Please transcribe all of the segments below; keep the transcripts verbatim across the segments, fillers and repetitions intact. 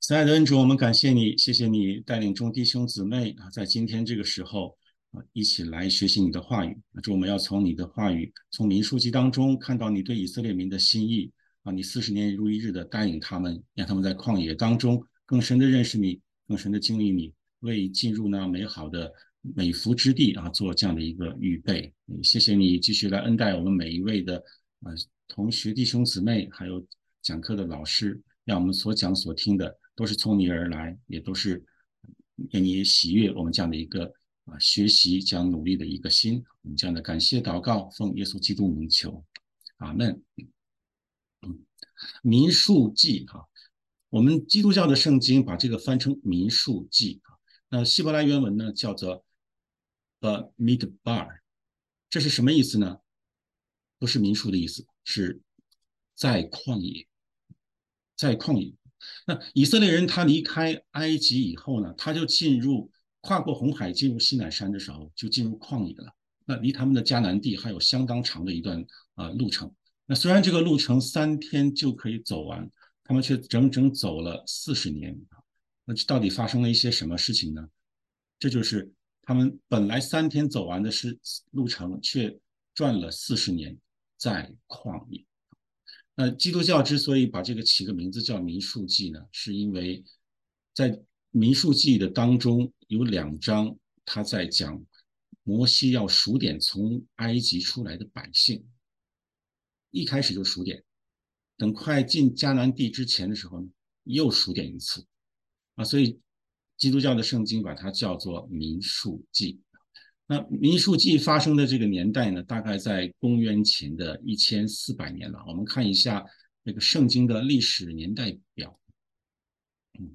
亲爱的恩主，我们感谢你，谢谢你带领众弟兄姊妹啊，在今天这个时候啊，一起来学习你的话语。主，我们要从你的话语，从民数记当中看到你对以色列民的心意啊，你四十年如一日的带领他们，让他们在旷野当中更深的认识你，更深的经历你，为进入那美好的美福之地啊做这样的一个预备。谢谢你继续来恩待我们每一位的啊同学弟兄姊妹，还有讲课的老师。让我们所讲所听的都是从你而来，也都是愿你喜悦我们这样的一个啊学习、这样努力的一个心。我们这样的感谢祷告，奉耶稣基督名求，阿门。嗯，民数记哈，我们基督教的圣经把这个翻成民数记啊，那希伯来原文呢叫做 Bamidbar，这是什么意思呢？不是民数的意思，是在旷野，在旷野。那以色列人他离开埃及以后呢，他就进入跨过红海进入西乃山的时候，就进入旷野了。那离他们的迦南地还有相当长的一段啊、呃路程。那虽然这个路程三天就可以走完，他们却整整走了四十年。那到底发生了一些什么事情呢？这就是他们本来三天走完的是路程，却转了四十年在旷野。那基督教之所以把这个起个名字叫民数记呢，是因为在民数记的当中有两章，他在讲摩西要数点从埃及出来的百姓，一开始就数点，等快进迦南地之前的时候呢，又数点一次啊，所以基督教的圣经把它叫做民数记。那民数记发生的这个年代呢，大概在公元前的一千四百年了。我们看一下那个圣经的历史年代表。嗯，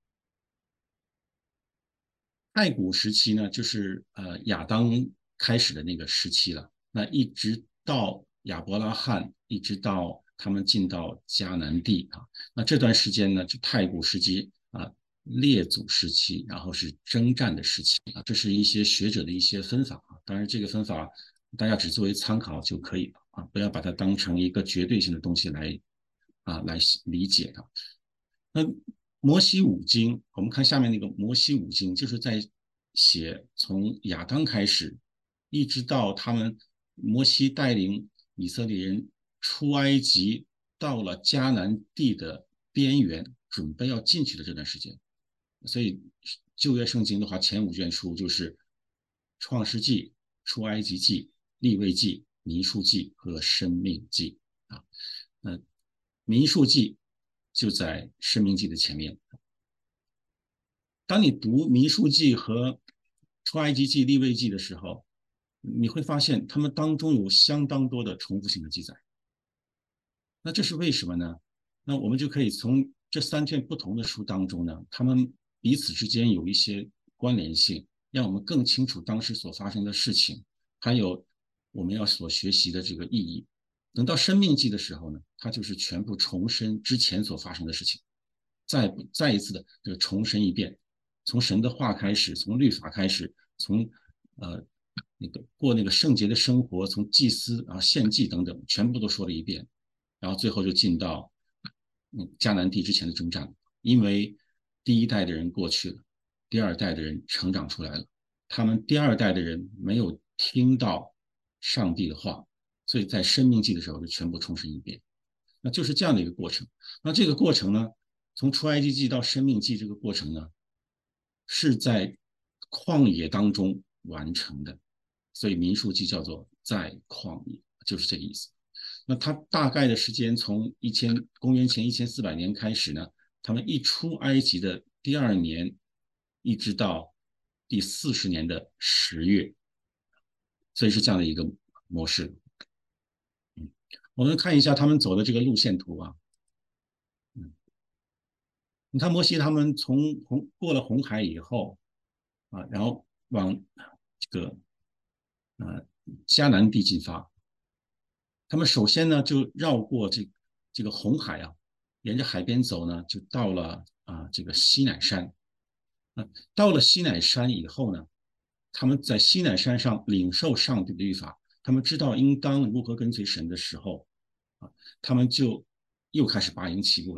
太古时期呢，就是呃亚当开始的那个时期了。那一直到亚伯拉罕，一直到他们进到迦南地啊，那这段时间呢，就太古时期啊、列祖时期，然后是征战的时期啊，这是一些学者的一些分法啊。当然，这个分法大家只作为参考就可以了啊，不要把它当成一个绝对性的东西来啊来理解它。那摩西五经，我们看下面那个摩西五经，就是在写从亚当开始，一直到他们摩西带领以色列人出埃及，到了迦南地的边缘，准备要进去的这段时间。所以旧约圣经的话，前五卷书就是创世纪、出埃及记、利未记、民数记和生命记啊。那民数记就在生命记的前面。当你读民数记和出埃及记、利未记的时候，你会发现他们当中有相当多的重复性的记载。那这是为什么呢？那我们就可以从这三卷不同的书当中呢，他们彼此之间有一些关联性，让我们更清楚当时所发生的事情，还有我们要所学习的这个意义。等到生命记的时候呢，它就是全部重申之前所发生的事情，再再一次的这个重申一遍，从神的话开始，从律法开始，从呃那个过那个圣洁的生活，从祭司啊献祭等等，全部都说了一遍。然后最后就进到嗯迦南地之前的征战，因为第一代的人过去了，第二代的人成长出来了，他们第二代的人没有听到上帝的话，所以在生命记的时候就全部重申一遍，那就是这样的一个过程。那这个过程呢，从出埃及记到生命记这个过程呢，是在旷野当中完成的，所以民数记叫做在旷野，就是这个意思。那它大概的时间从一千公元前一千四百年开始呢，他们一出埃及的第二年，一直到第四十年的十月，所以是这样的一个模式。嗯，我们看一下他们走的这个路线图啊。嗯，你看摩西他们从红过了红海以后啊，然后往这个呃迦南地进发，他们首先呢就绕过这这个红海啊，沿着海边走呢，就到了啊这个西乃山。啊，到了西乃山以后呢，他们在西乃山上领受上帝的律法，他们知道应当如何跟随神的时候，啊，他们就又开始拔营起步了。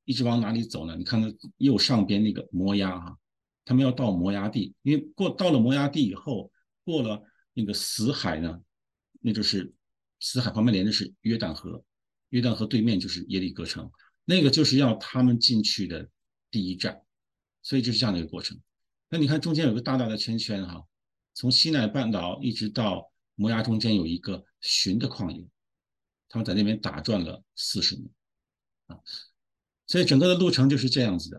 一直往哪里走呢？你看到右上边那个摩押哈、啊，他们要到摩押地，因为过到了摩押地以后，过了那个死海呢，那就是死海旁边连的是约旦河，约旦河对面就是耶利哥城，那个就是要他们进去的第一站，所以就是这样的一个过程。那你看中间有个大大的圈圈哈，从西奈半岛一直到摩崖中间有一个寻的旷野，他们在那边打转了四十年啊，所以整个的路程就是这样子的。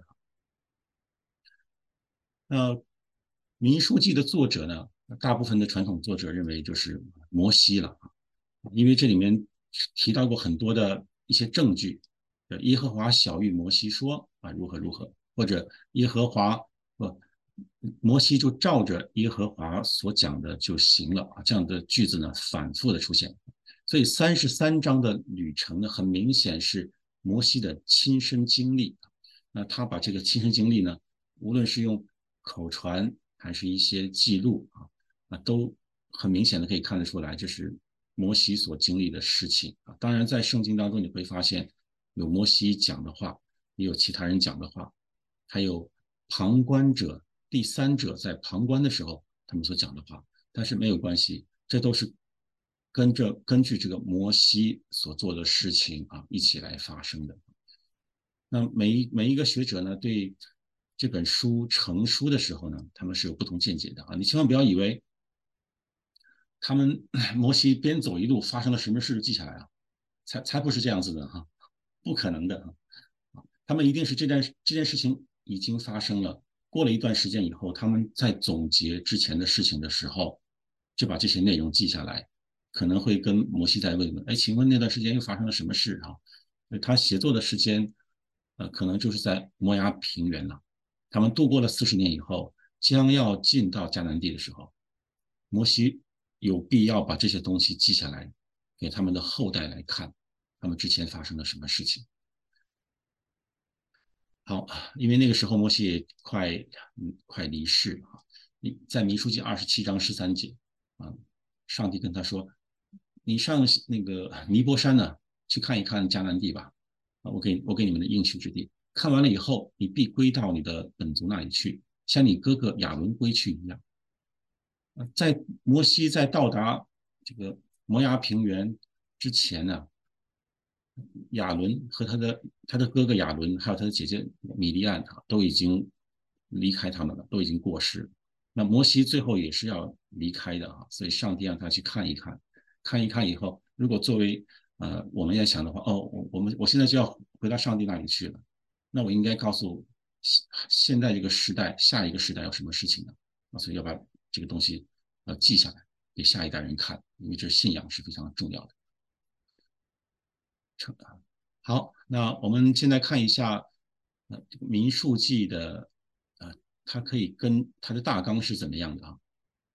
那民书记的作者呢，大部分的传统作者认为就是摩西了，因为这里面提到过很多的一些证据，耶和华晓谕摩西说啊如何如何，或者耶和华不，摩西就照着耶和华所讲的就行了啊，这样的句子呢反复的出现，所以三十三章的旅程呢，很明显是摩西的亲身经历，那他把这个亲身经历呢，无论是用口传还是一些记录啊，啊都很明显的可以看得出来，这是摩西所经历的事情啊。当然，在圣经当中你会发现，有摩西讲的话，也有其他人讲的话，还有旁观者、第三者在旁观的时候他们所讲的话，但是没有关系，这都是跟着根据这个摩西所做的事情啊一起来发生的。那每一每一个学者呢，对这本书成书的时候呢，他们是有不同见解的啊。你千万不要以为他们摩西边走一路发生了什么事记下来啊，才才不是这样子的哈、啊，不可能的啊。他们一定是这件这件事情已经发生了，过了一段时间以后，他们在总结之前的事情的时候，就把这些内容记下来，可能会跟摩西在问问，哎，请问那段时间又发生了什么事啊？他写作的时间，呃，可能就是在摩崖平原了。他们度过了四十年以后，将要进到迦南地的时候，摩西有必要把这些东西记下来，给他们的后代来看，他们之前发生了什么事情。好，因为那个时候摩西也快嗯快离世了啊，在民书记二十七章十三节啊，上帝跟他说：“你上那个尼泊山呢，去看一看迦南地吧，啊，我给我给你们的应许之地。看完了以后，你必归到你的本族那里去，像你哥哥亚伦归去一样。”在摩西在到达这个摩崖平原之前呢，亚伦和他的他的哥哥亚伦，还有他的姐姐米利安都已经离开他们了，都已经过世。那摩西最后也是要离开的啊，所以上帝让他去看一看，看一看以后，如果作为呃我们要想的话，哦，我我们我现在就要回到上帝那里去了，那我应该告诉现在这个时代下一个时代有什么事情呢？啊，所以要把这个东西呃记下来，给下一代人看，因为这信仰是非常重要的。好，那我们现在看一下，呃，这个民数记的，呃，它可以跟它的大纲是怎么样的啊？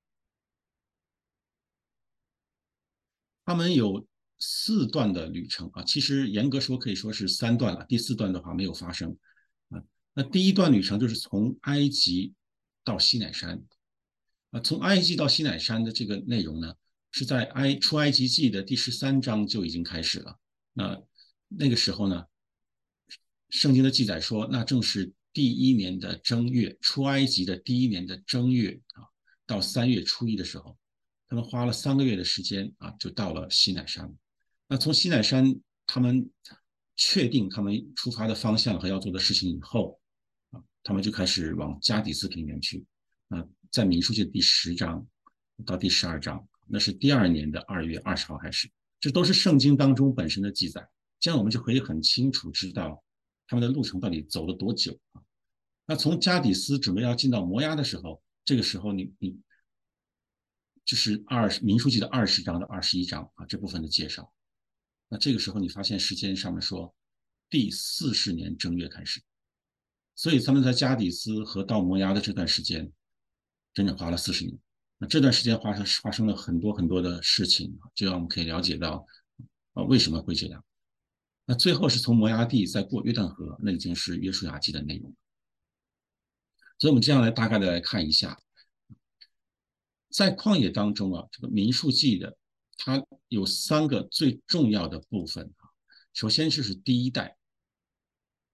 他们有四段的旅程啊，其实严格说可以说是三段了，第四段的话没有发生啊。那第一段旅程就是从埃及到西乃山啊，从埃及到西乃山的这个内容呢，是在埃出埃及记的第十三章就已经开始了。那那个时候呢，圣经的记载说，那正是第一年的正月，出埃及的第一年的正月啊，到三月初一的时候，他们花了三个月的时间啊，就到了西乃山。那从西乃山，他们确定他们出发的方向和要做的事情以后啊，他们就开始往加底斯平原去。啊，在民数记的第十章到第十二章，那是第二年的二月二十号开始，这都是圣经当中本身的记载。这样我们就可以很清楚知道他们的路程到底走了多久啊。那从加底斯准备要进到摩崖的时候，这个时候你你就是二民书记的二十章到二十一章啊这部分的介绍。那这个时候你发现时间上面说第四十年正月开始，所以他们在加底斯和到摩崖的这段时间，整整花了四十年。那这段时间发生发生了很多很多的事情，就让我们可以了解到啊为什么会这样。那最后是从摩崖地再过约旦河，那已经是约书亚记的内容。所以我们这样来大概的来看一下，在旷野当中啊，这个民数记的它有三个最重要的部分啊。首先就是第一代，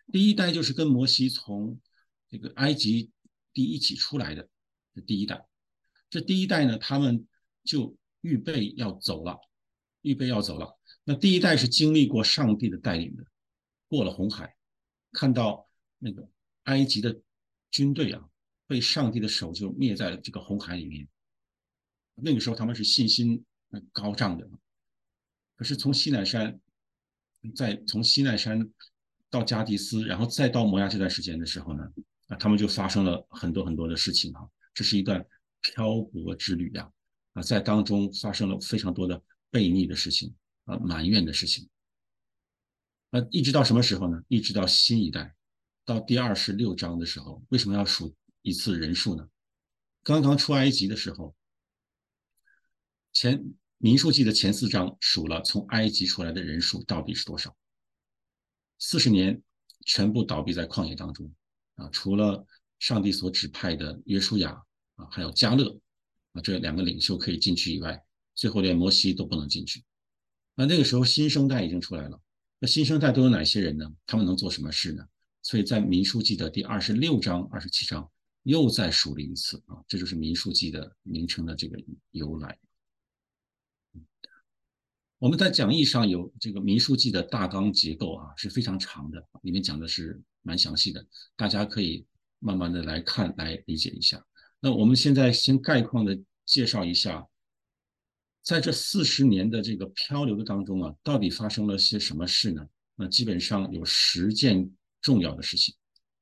第一代就是跟摩西从这个埃及地一起出来的，这第一代。这第一代呢，他们就预备要走了，预备要走了。那第一代是经历过上帝的带领的，过了红海，看到那个埃及的军队啊，被上帝的手就灭在了这个红海里面。那个时候他们是信心高涨的。可是从西奈山，再从西奈山到加迪斯，然后再到摩亚这段时间的时候呢，啊，他们就发生了很多很多的事情啊。这是一段漂泊之旅呀，啊，在当中发生了非常多的悖逆的事情啊，埋怨的事情。那一直到什么时候呢？一直到新一代，到第二十六章的时候，为什么要数一次人数呢？刚刚出埃及的时候，前民数记的前四章数了从埃及出来的人数到底是多少？四十年全部倒闭在旷野当中啊，除了上帝所指派的约书亚啊，还有加勒啊这两个领袖可以进去以外，最后连摩西都不能进去。那那个时候新生代已经出来了，那新生代都有哪些人呢？他们能做什么事呢？所以在民数记的第二十六章、二十七章又再数了一次啊，这就是民数记的名称的这个由来。我们在讲义上有这个民数记的大纲结构啊，是非常长的，里面讲的是蛮详细的，大家可以慢慢的来看，来理解一下。那我们现在先概况的介绍一下，在这四十年的这个漂流的当中啊，到底发生了些什么事呢？那基本上有十件重要的事情。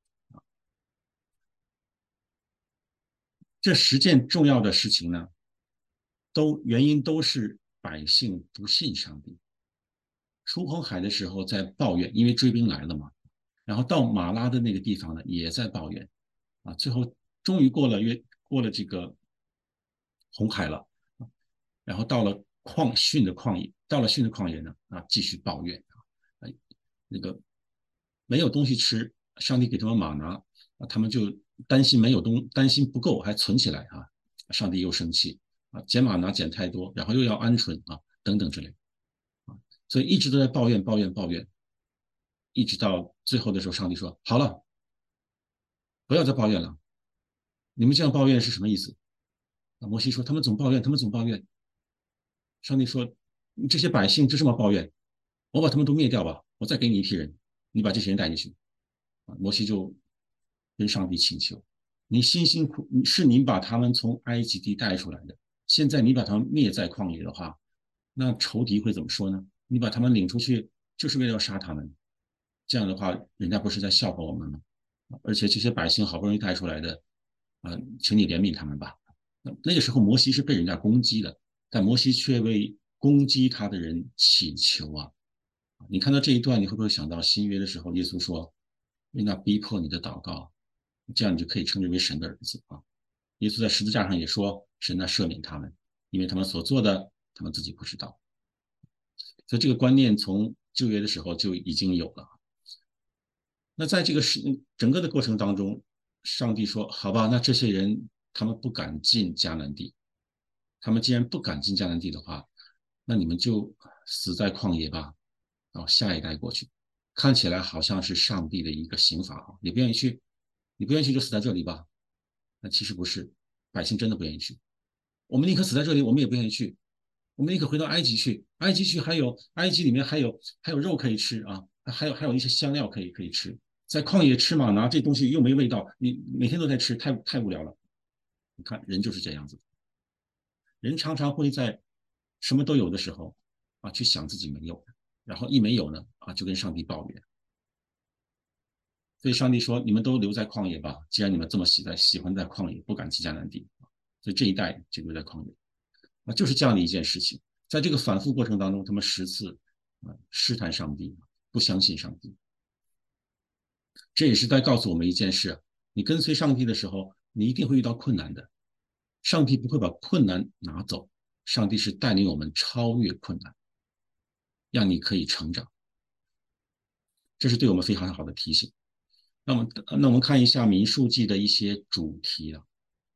这十件重要的事情呢，都原因都是百姓不信上帝。出红海的时候在抱怨，因为追兵来了嘛。然后到马拉的那个地方呢，也在抱怨啊。最后终于过了约过了这个红海了，然后到了旷训的旷野，到了训的旷野呢啊，继续抱怨啊，那个没有东西吃，上帝给他们马拿啊，他们就担心没有东担心不够，还存起来啊。上帝又生气啊，捡马拿捡太多，然后又要鹌鹑啊等等之类啊，所以一直都在抱怨抱怨抱怨。一直到最后的时候，上帝说：“好了，不要再抱怨了。你们这样抱怨是什么意思？”啊，摩西说：“他们总抱怨，他们总抱怨。”上帝说：“这些百姓就这么抱怨，我把他们都灭掉吧，我再给你一批人，你把这些人带进去。”啊，摩西就跟上帝请求：“你辛辛苦是你把他们从埃及地带出来的，现在你把他们灭在旷野的话，那仇敌会怎么说呢？你把他们领出去，就是为了要杀他们。这样的话，人家不是在笑话我们吗？而且这些百姓好不容易带出来的，啊、呃请你怜悯他们吧。”那那个时候摩西是被人家攻击的，但摩西却为攻击他的人祈求啊。你看到这一段，你会不会想到新约的时候，耶稣说：“因那逼迫你的祷告，这样你就可以称之为神的儿子啊。”耶稣在十字架上也说：“神啊，赦免他们，因为他们所做的，他们自己不知道。”所以这个观念从旧约的时候就已经有了。那在这个是整个的过程当中，上帝说：“好吧，那这些人他们不敢进迦南地，他们既然不敢进迦南地的话，那你们就死在旷野吧，然后下一代过去。看起来好像是上帝的一个刑罚啊，你不愿意去，你不愿意去就死在这里吧？那其实不是，百姓真的不愿意去。我们宁可死在这里，我们也不愿意去。我们宁可回到埃及去，埃及去还有埃及里面还有还有肉可以吃啊，还有还有一些香料可以可以吃。在旷野吃玛拿这东西又没味道，你每天都在吃，太太无聊了。你看人就是这样子，人常常会在什么都有的时候啊，去想自己没有的，然后一没有呢啊，就跟上帝抱怨。所以上帝说：“你们都留在旷野吧，既然你们这么喜在喜欢在旷野，不敢进迦南地，所以这一代就留在旷野啊，就是这样的一件事情。在这个反复过程当中，他们十次啊试探上帝，不相信上帝。这也是在告诉我们一件事：你跟随上帝的时候，你一定会遇到困难的。上帝不会把困难拿走，上帝是带领我们超越困难，让你可以成长。这是对我们非常好的提醒。那么，那我们看一下民数记的一些主题了。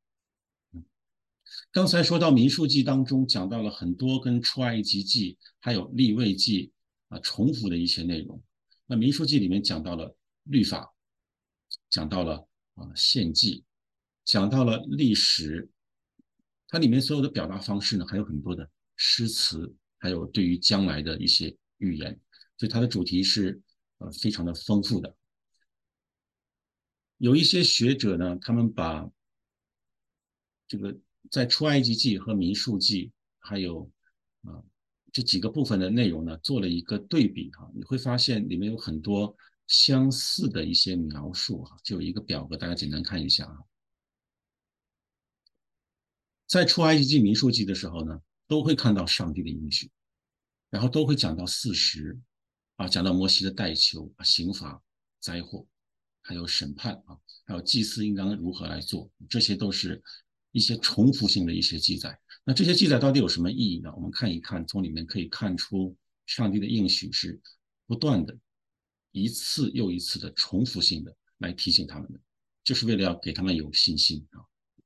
刚才说到民数记当中讲到了很多跟出埃及记还有利未记啊重复的一些内容。那民数记里面讲到了律法，讲到了啊献祭，讲到了历史，它里面所有的表达方式呢，还有很多的诗词，还有对于将来的一些预言，所以它的主题是呃非常的丰富的。有一些学者呢，他们把这个在出埃及记和民数记还有啊、呃、这几个部分的内容呢，做了一个对比哈、啊，你会发现里面有很多相似的一些描述哈、啊，就有一个表格，大家简单看一下啊。在出埃及记、民数记的时候呢，都会看到上帝的应许，然后都会讲到四十啊，讲到摩西的代求、啊、刑罚、灾祸，还有审判啊，还有祭司应当如何来做，这些都是一些重复性的一些记载。那这些记载到底有什么意义呢？我们看一看，从里面可以看出上帝的应许是不断的、一次又一次的重复性的来提醒他们的，就是为了要给他们有信心啊。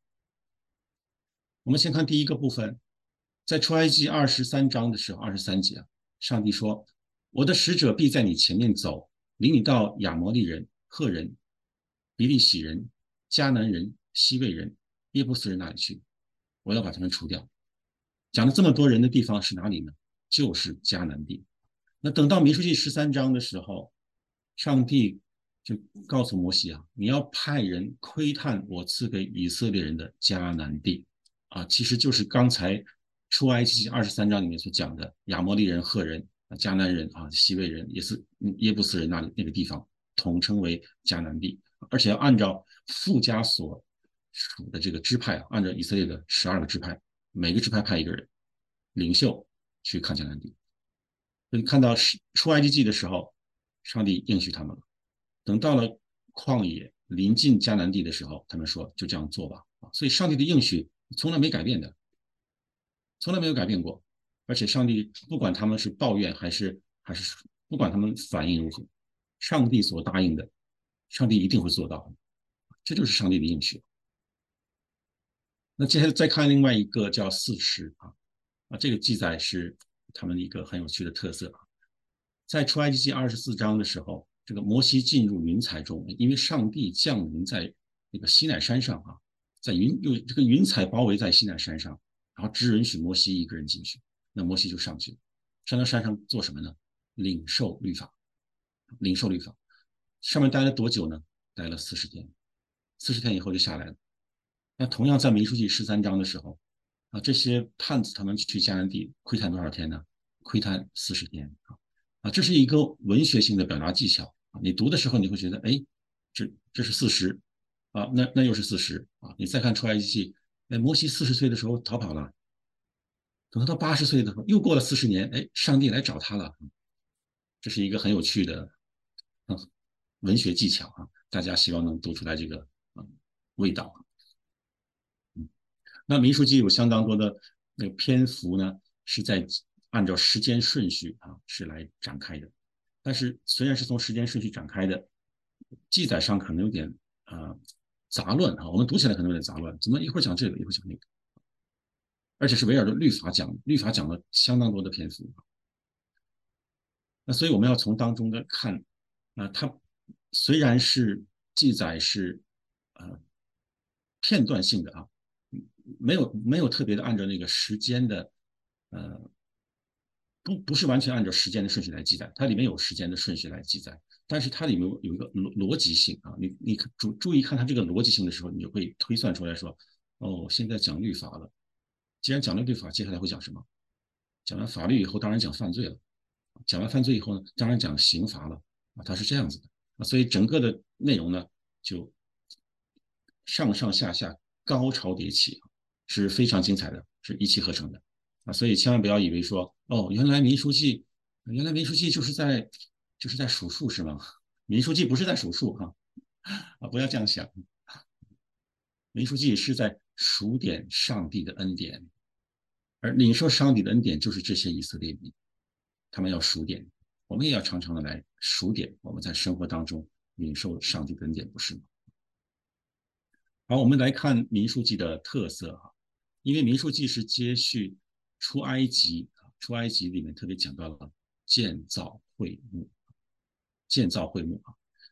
我们先看第一个部分，在出埃及二十三章的时候，二十三节啊，上帝说：“我的使者必在你前面走，领你到亚摩利人、赫人、比利洗人、迦南人、西魏人、耶布斯人那里去，我要把他们除掉。”讲了这么多人的地方是哪里呢？就是迦南地。那等到民数记十三章的时候，上帝就告诉摩西啊，你要派人窥探我赐给以色列人的迦南地啊，其实就是刚才出埃及记二十三章里面所讲的亚摩利人、赫人、迦南人啊、西魏人，也是耶布斯人那里那个地方，统称为迦南地，而且要按照附加所属的这个支派啊，按照以色列的十二个支派，每个支派派一个人领袖去看迦南地。所以看到出埃及记的时候，上帝应许他们了。等到了旷野临近迦南地的时候，他们说就这样做吧。所以上帝的应许从来没改变的，从来没有改变过。而且上帝不管他们是抱怨还是还是不管他们反应如何，上帝所答应的，上帝一定会做到。这就是上帝的应许。那接下来再看另外一个叫四十啊啊，这个记载是他们一个很有趣的特色啊。在出埃及记二十四章的时候，这个摩西进入云彩中，因为上帝降临在那个西奈山上啊，在云用这个云彩包围在西奈山上，然后只允许摩西一个人进去。那摩西就上去了，上到山上做什么呢？领受律法，领受律法。上面待了多久呢？待了四十天，四十天以后就下来了。那同样在民数记十三章的时候，啊，这些探子他们去迦南地窥探多少天呢？窥探四十天啊。啊，这是一个文学性的表达技巧啊。你读的时候，你会觉得，哎，这这是四十啊，那那又是四十啊。你再看出埃及记，哎，摩西四十岁的时候逃跑了，等他到八十岁的时候，又过了四十年，哎，上帝来找他了。这是一个很有趣的嗯文学技巧啊，大家希望能读出来这个嗯味道。嗯，那民数记有相当多的那个篇幅呢，是在按照时间顺序啊是来展开的。但是虽然是从时间顺序展开的，记载上可能有点啊、呃、杂乱啊，我们读起来可能有点杂乱，怎么一会儿讲这个，一会儿讲那个，而且是围绕着律法讲，律法讲了相当多的篇幅。那所以我们要从当中的看啊、呃，它虽然是记载是呃片段性的啊，没有没有特别的按照那个时间的呃不不是完全按照时间的顺序来记载，它里面有时间的顺序来记载，但是它里面有一个逻逻辑性啊，你你注注意看它这个逻辑性的时候，你就会推算出来说，哦，现在讲律法了，既然讲了律法，接下来会讲什么？讲完法律以后，当然讲犯罪了，讲完犯罪以后呢，当然讲刑罚了啊，它是这样子的啊，所以整个的内容呢就上上下下高潮迭起，是非常精彩的，是一气呵成的啊！所以千万不要以为说哦，原来民书记，原来民书记就是在就是在数数是吗？民书记不是在数数哈啊，不要这样想，民书记是在数点上帝的恩典，而领受上帝的恩典就是这些以色列民，他们要数点，我们也要常常的来数点我们在生活当中领受上帝的恩典，不是吗？好，我们来看民数记的特色哈，因为民数记是接续出埃及啊，出埃及里面特别讲到了建造会幕，建造会幕啊。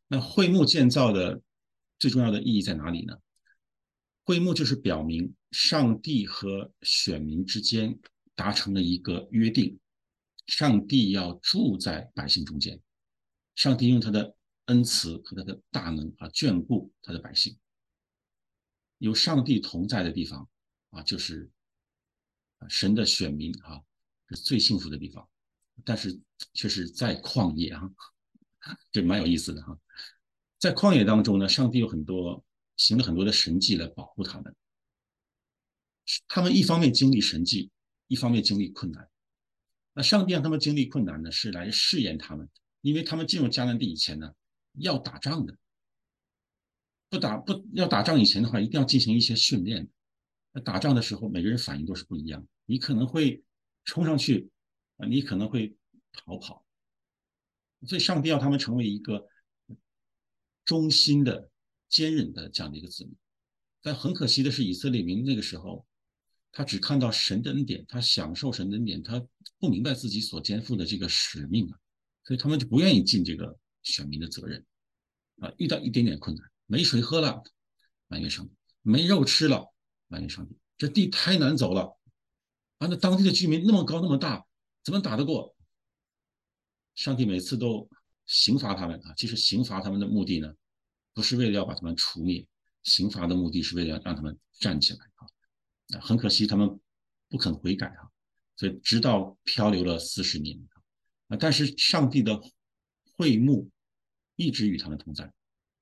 那会幕建造的最重要的意义在哪里呢？会幕就是表明上帝和选民之间达成了一个约定，上帝要住在百姓中间，上帝用他的恩慈和他的大能啊眷顾他的百姓。有上帝同在的地方啊，就是神的选民啊，是最幸福的地方。但是却是在旷野啊，这蛮有意思的哈。在旷野当中呢，上帝有很多行了很多的神迹来保护他们。他们一方面经历神迹，一方面经历困难。那上帝让他们经历困难呢，是来试验他们，因为他们进入迦南地以前呢，要打仗的，不打不要打仗以前的话，一定要进行一些训练。那打仗的时候，每个人反应都是不一样，你可能会冲上去，啊，你可能会逃跑。所以上帝要他们成为一个忠心的、坚韧的这样的一个子民。但很可惜的是，以色列民那个时候，他只看到神的恩典，他享受神的恩典，他不明白自己所肩负的这个使命啊，所以他们就不愿意尽这个选民的责任啊。遇到一点点困难，没水喝了，埋怨上帝；没肉吃了，埋怨上帝。这地太难走了啊！那当地的居民那么高那么大，怎么打得过？上帝每次都刑罚他们啊。其实刑罚他们的目的呢，不是为了要把他们除灭，刑罚的目的是为了让他们站起来啊。很可惜他们不肯悔改啊，所以直到漂流了四十年啊。但是上帝的会幕一直与他们同在，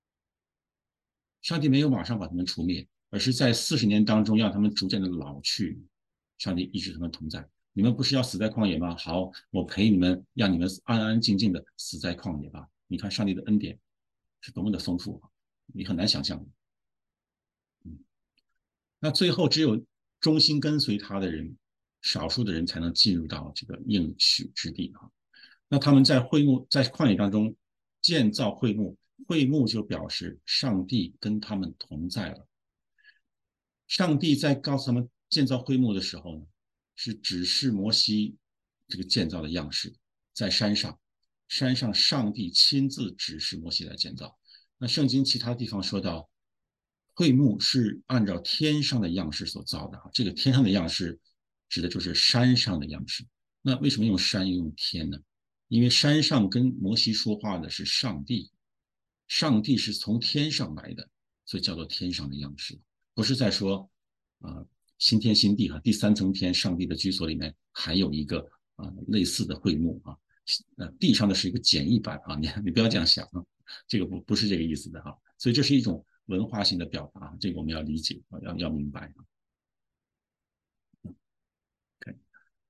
上帝没有马上把他们除灭，而是在四十年当中让他们逐渐的老去。上帝一直与他们同在。你们不是要死在旷野吗？好，我陪你们，让你们安安静静的死在旷野吧。你看上帝的恩典是多么的丰富啊，你很难想象。嗯，那最后只有忠心跟随他的人，少数的人才能进入到这个应许之地啊。那他们在会幕在旷野当中建造会幕，会幕就表示上帝跟他们同在了。上帝在告诉他们建造会幕的时候呢，是指示摩西这个建造的样式，在山上，山上上帝亲自指示摩西来建造。那圣经其他地方说到，会幕是按照天上的样式所造的，这个天上的样式指的就是山上的样式。那为什么用山又用天呢？因为山上跟摩西说话的是上帝，上帝是从天上来的，所以叫做天上的样式。不是在说啊、呃、新天新地哈，第三层天上帝的居所里面还有一个啊、呃、类似的会幕啊，呃地上的是一个简易版啊，你你不要这样想啊，这个不不是这个意思的哈，所以这是一种文化性的表达，这个我们要理解啊，要要明白啊。OK，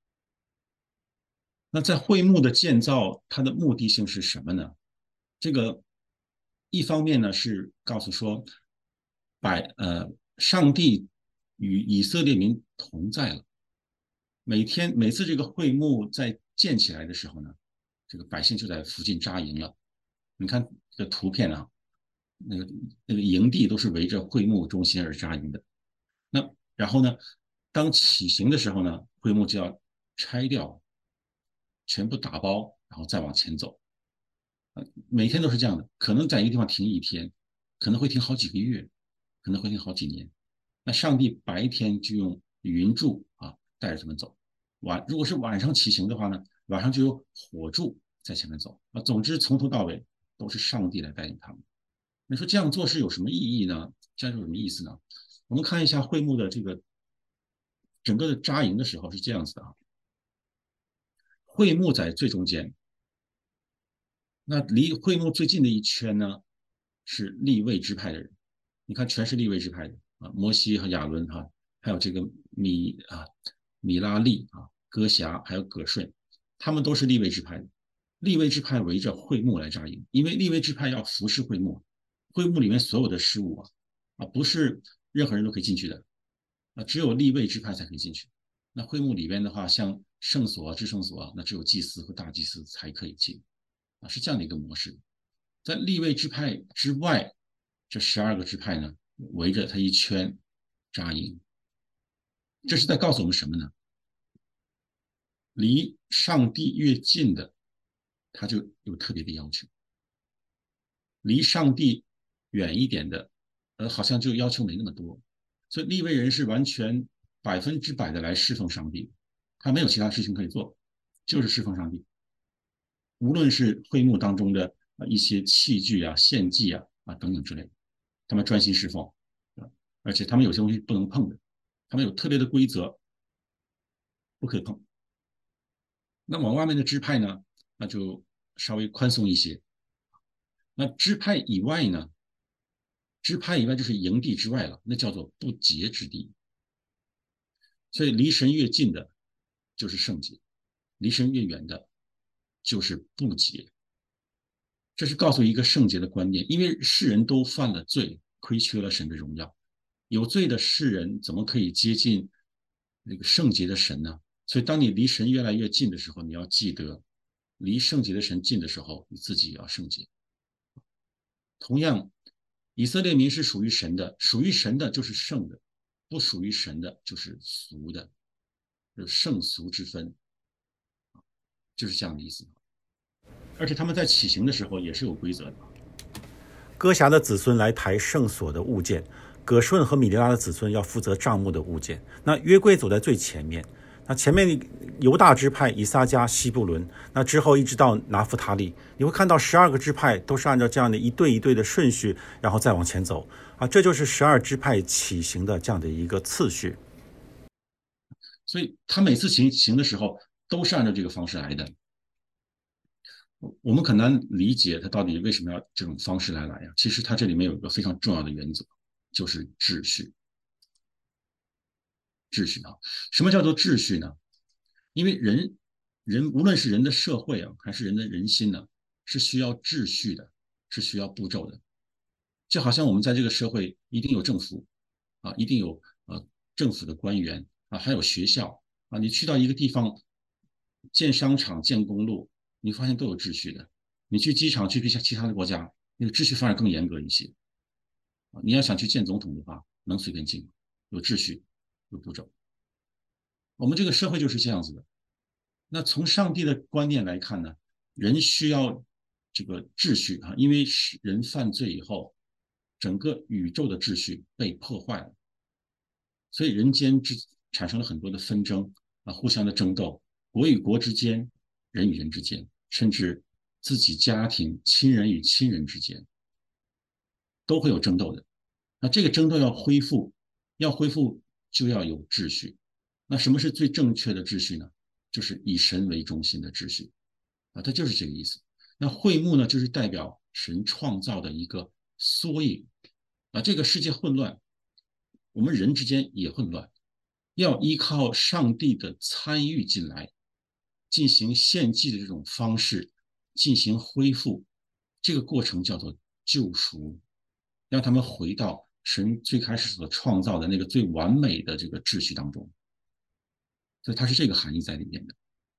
那在会幕的建造，它的目的性是什么呢？这个一方面呢是告诉说，百呃上帝与以色列民同在了。每天每次这个会幕在建起来的时候呢，这个百姓就在附近扎营了。你看这个图片啊，那个那个营地都是围着会幕中心而扎营的。那然后呢，当起行的时候呢，会幕就要拆掉，全部打包，然后再往前走。每天都是这样的，可能在一个地方停一天，可能会停好几个月，可能会停好几年。那上帝白天就用云柱啊带着他们走，晚如果是晚上骑行的话呢，晚上就有火柱在前面走啊。总之从头到尾都是上帝来带领他们。你说这样做是有什么意义呢？这样有什么意思呢？我们看一下会幕的这个整个的扎营的时候是这样子的啊，会幕在最中间，那离会幕最近的一圈呢，是立位支派的人。你看，全是立位支派的啊，摩西和亚伦哈、啊，还有这个米啊、米拉利啊、哥辖，还有葛顺，他们都是立位支派的。立位支派围着会幕来扎营，因为立位支派要服侍会幕，会幕里面所有的事物啊啊，不是任何人都可以进去的啊，只有立位支派才可以进去。那会幕里边的话，像圣所啊、至圣所啊，那只有祭司和大祭司才可以进啊，是这样的一个模式。在立位支派之外，这十二个支派呢，围着他一圈扎营。这是在告诉我们什么呢？离上帝越近的，他就有特别的要求； 离上帝远一点的，呃，好像就要求没那么多。所以利未人是完全百分之百的来侍奉上帝，他没有其他事情可以做，就是侍奉上帝。无论是会幕当中的一些器具啊、献祭啊啊等等之类的，他们专心侍奉，而且他们有些东西不能碰的，他们有特别的规则，不可以碰。那往外面的支派呢，那就稍微宽松一些。那支派以外呢，支派以外就是营地之外了，那叫做不洁之地。所以离神越近的，就是圣洁；离神越远的，就是不洁。这是告诉一个圣洁的观念，因为世人都犯了罪，亏缺了神的荣耀。有罪的世人怎么可以接近那个圣洁的神呢？所以，当你离神越来越近的时候，你要记得，离圣洁的神近的时候，你自己也要圣洁。同样，以色列民是属于神的，属于神的就是圣的，不属于神的就是俗的，有圣俗之分，就是这样的意思。而且他们在起行的时候也是有规则的。 哥辖的子孙来抬圣所的物件，葛顺和米利拉的子孙要负责帐幕的物件。那约柜走在最前面，那前面犹大支派以撒迦、西布伦，那之后一直到拿弗他利，你会看到十二个支派都是按照这样的一对一对的顺序，然后再往前走啊，这就是十二支派起行的这样的一个次序。 所以他每次行行的时候都是按照这个方式来的。我们很难理解他到底为什么要这种方式来来呀？其实他这里面有一个非常重要的原则，就是秩序。秩序啊，什么叫做秩序呢？因为人人无论是人的社会啊，还是人的人心呢，是需要秩序的，是需要步骤的。就好像我们在这个社会一定有政府啊，一定有呃政府的官员啊，还有学校啊。你去到一个地方建商场、建公路，你发现都有秩序的。你去机场、去其其他的国家，那个秩序反而更严格一些。啊，你要想去见总统的话，能随便进吗？有秩序，有步骤。我们这个社会就是这样子的。那从上帝的观念来看呢，人需要这个秩序啊，因为人犯罪以后，整个宇宙的秩序被破坏了，所以人间之产生了很多的纷争啊，互相的争斗，国与国之间，人与人之间，甚至自己家庭、亲人与亲人之间，都会有争斗的。那这个争斗要恢复，要恢复就要有秩序。那什么是最正确的秩序呢？就是以神为中心的秩序啊，它就是这个意思。那会幕呢，就是代表神创造的一个缩影啊。这个世界混乱，我们人之间也混乱，要依靠上帝的参与进来，进行献祭的这种方式进行恢复。这个过程叫做救赎，让他们回到神最开始所创造的那个最完美的这个秩序当中。所以它是这个含义在里面的，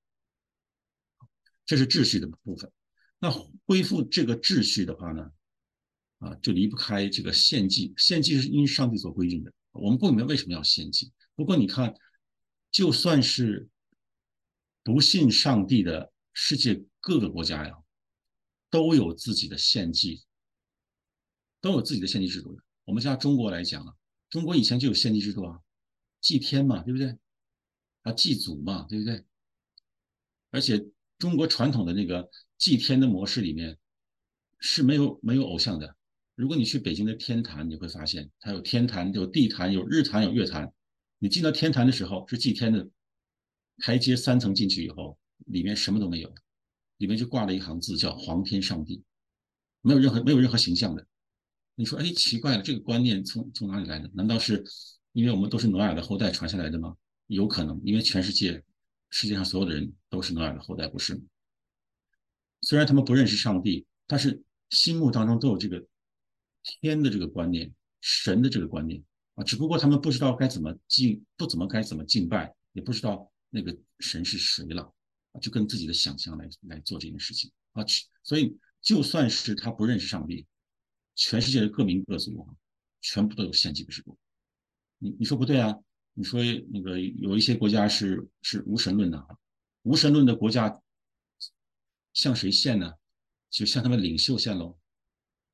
这是秩序的部分。那恢复这个秩序的话呢，啊，就离不开这个献祭。献祭是因上帝所规定的，我们不明白为什么要献祭。不过你看，就算是不信上帝的世界各个国家呀，都有自己的献祭，都有自己的献祭制度的。我们家中国来讲啊，中国以前就有献祭制度啊，祭天嘛，对不对？啊，祭祖嘛，对不对？而且中国传统的那个祭天的模式里面是没有没有偶像的。如果你去北京的天坛，你会发现它有天坛、有地坛、有日坛、有月坛。你进到天坛的时候是祭天的，台阶三层进去以后，里面什么都没有，里面就挂了一行字叫“皇天上帝”，没有任何没有任何形象的。你说，哎，奇怪了，这个观念从从哪里来的？难道是因为我们都是挪亚的后代传下来的吗？有可能，因为全世界世界上所有的人都是挪亚的后代，不是吗？虽然他们不认识上帝，但是心目当中都有这个天的这个观念，神的这个观念啊，只不过他们不知道该怎么敬，不怎么该怎么敬拜，也不知道那个神是谁了啊，就跟自己的想象来来做这件事情啊。所以就算是他不认识上帝，全世界的各民各族啊，全部都有献祭的制度。你你说不对啊？你说那个有一些国家是是无神论的，无神论的国家向谁献呢？就向他们领袖献喽。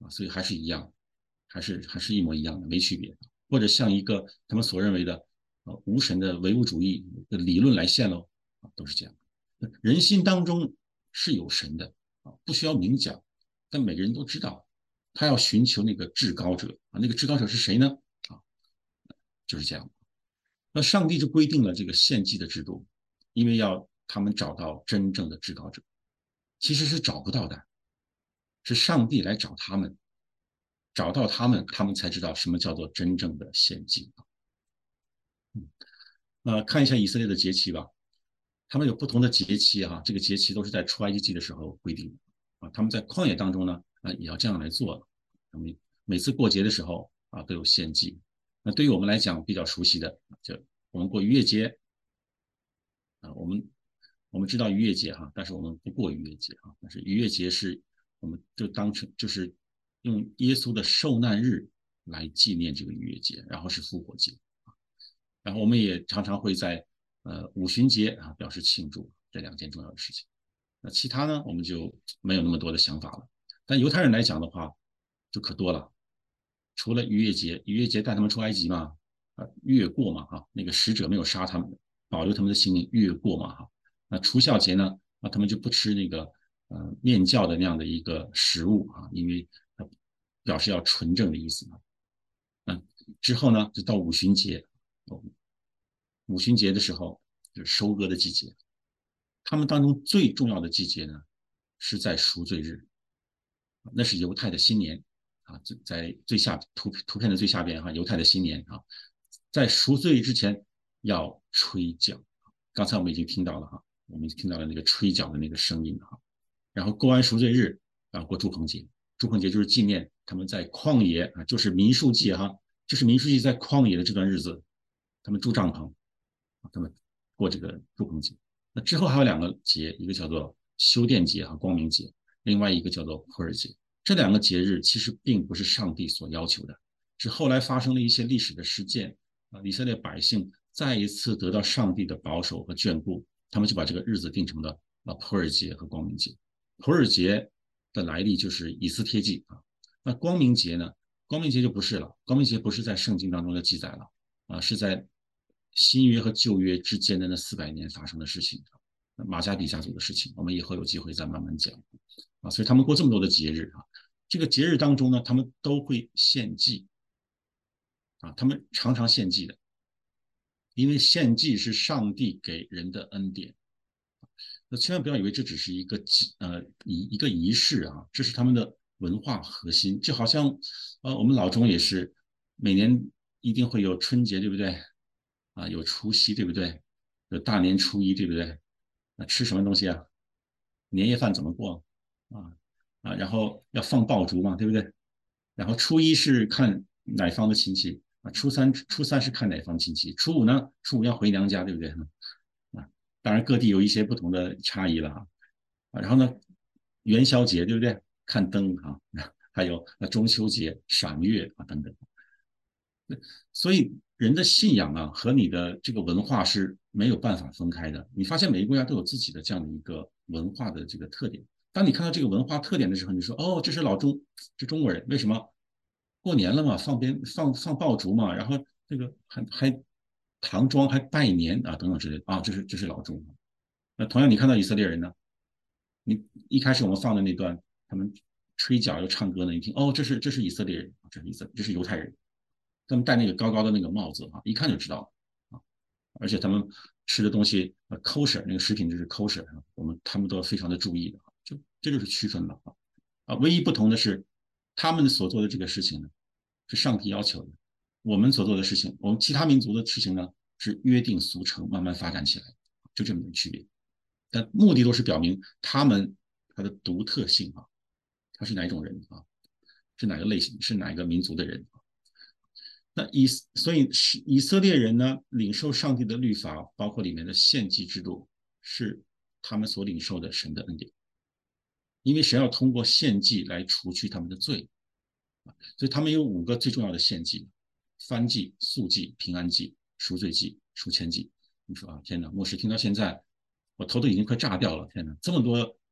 啊，所以还是一样，还是还是一模一样的，没区别。或者像一个他们所认为的呃无神的唯物主义的理论来现喽，啊，都是这样。人心当中是有神的啊，不需要明讲，但每个人都知道，他要寻求那个至高者啊，那个至高者是谁呢？啊，就是这样。那上帝就规定了这个献祭的制度，因为要他们找到真正的至高者，其实是找不到的，是上帝来找他们，找到他们，他们才知道什么叫做真正的献祭。嗯，那看一下以色列的节期吧，他们有不同的节期哈、啊，这个节期都是在出埃及记的时候规定的啊。他们在旷野当中呢，啊也要这样来做。他们每次过节的时候啊都有献祭。那对于我们来讲比较熟悉的，就我们过逾越节啊，我们我们知道逾越节哈，但是我们不过逾越节啊。但是逾越节是我们就当成就是用耶稣的受难日来纪念这个逾越节，然后是复活节。然后我们也常常会在呃五旬节啊表示庆祝这两件重要的事情。那其他呢，我们就没有那么多的想法了。但犹太人来讲的话，就可多了。除了逾越节，逾越节带他们出埃及嘛，啊，越过嘛，哈，那个使者没有杀他们，保留他们的性命，越过嘛，哈。那除孝节呢，啊，他们就不吃那个呃面教的那样的一个食物啊，因为表示要纯正的意思嘛。嗯，之后呢，就到五旬节，五旬节的时候就是收割的季节，他们当中最重要的季节呢，是在赎罪日，那是犹太的新年啊，在最下图图片的最下边哈，犹太的新年啊，在赎罪之前要吹角，刚才我们已经听到了哈，我们听到了那个吹角的那个声音哈，然后过完赎罪日啊，过祝棚节，祝棚节就是纪念他们在旷野啊，就是民数记哈，就是民数记在旷野的这段日子，他们住帐篷，他们过这个祝棚节。那之后还有两个节，一个叫做修殿节和光明节，另外一个叫做普尔节。这两个节日其实并不是上帝所要求的，是后来发生了一些历史的事件啊，以色列百姓再一次得到上帝的保守和眷顾，他们就把这个日子定成了啊普尔节和光明节。普尔节的来历就是以斯帖记啊，那光明节呢？光明节就不是了，光明节不是在圣经当中的记载了啊，是在新约和旧约之间的那四百年发生的事情，马加比家族的事情，我们以后有机会再慢慢讲啊。所以他们过这么多的节日啊，这个节日当中呢，他们都会献祭啊，他们常常献祭的，因为献祭是上帝给人的恩典。那千万不要以为这只是一个呃一一个仪式啊，这是他们的文化核心。就好像呃我们老中也是每年一定会有春节，对不对？啊，有除夕，对不对？有大年初一，对不对？那吃什么东西啊？年夜饭怎么过啊？啊，然后要放爆竹嘛，对不对？然后初一是看哪方的亲戚啊，初三初三是看哪方亲戚，初五呢？初五要回娘家，对不对？啊，当然各地有一些不同的差异了啊。然后呢，元宵节对不对？看灯啊，还有那中秋节赏月啊等等。所以人的信仰啊和你的这个文化是没有办法分开的。你发现每个国家都有自己的这样的一个文化的这个特点。当你看到这个文化特点的时候，你说哦，这是老中，这中国人，为什么？过年了嘛，放鞭放放爆竹嘛，然后这个还还唐装还拜年啊等等之类的啊，这是这是老中。那同样你看到以色列人呢，你一开始我们放的那段他们吹角又唱歌呢，你听哦，这是这是以色列人，这是以色这是犹太人。他们戴那个高高的那个帽子啊，一看就知道啊。而且他们吃的东西呃 kosher 那个食品就是 kosher，我们他们都非常的注意的，就这就是区分了啊。啊，唯一不同的是，他们所做的这个事情呢，是上帝要求的；我们所做的事情，我们其他民族的事情呢，是约定俗成，慢慢发展起来，就这么点区别。但目的都是表明他们他的独特性啊，他是哪一种人啊，是哪个类型，是哪一个民族的人。那以所以是以色列人呢，领受上帝的律法，包括里面的献祭制度，是他们所领受的神的恩典。因为神要通过献祭来除去他们的罪，所以他们有五个最重要的献祭：燔祭、素祭、平安祭、赎罪祭、赎愆祭。你说啊，天哪！牧师听到现在，我头都已经快炸掉了。天哪，这么多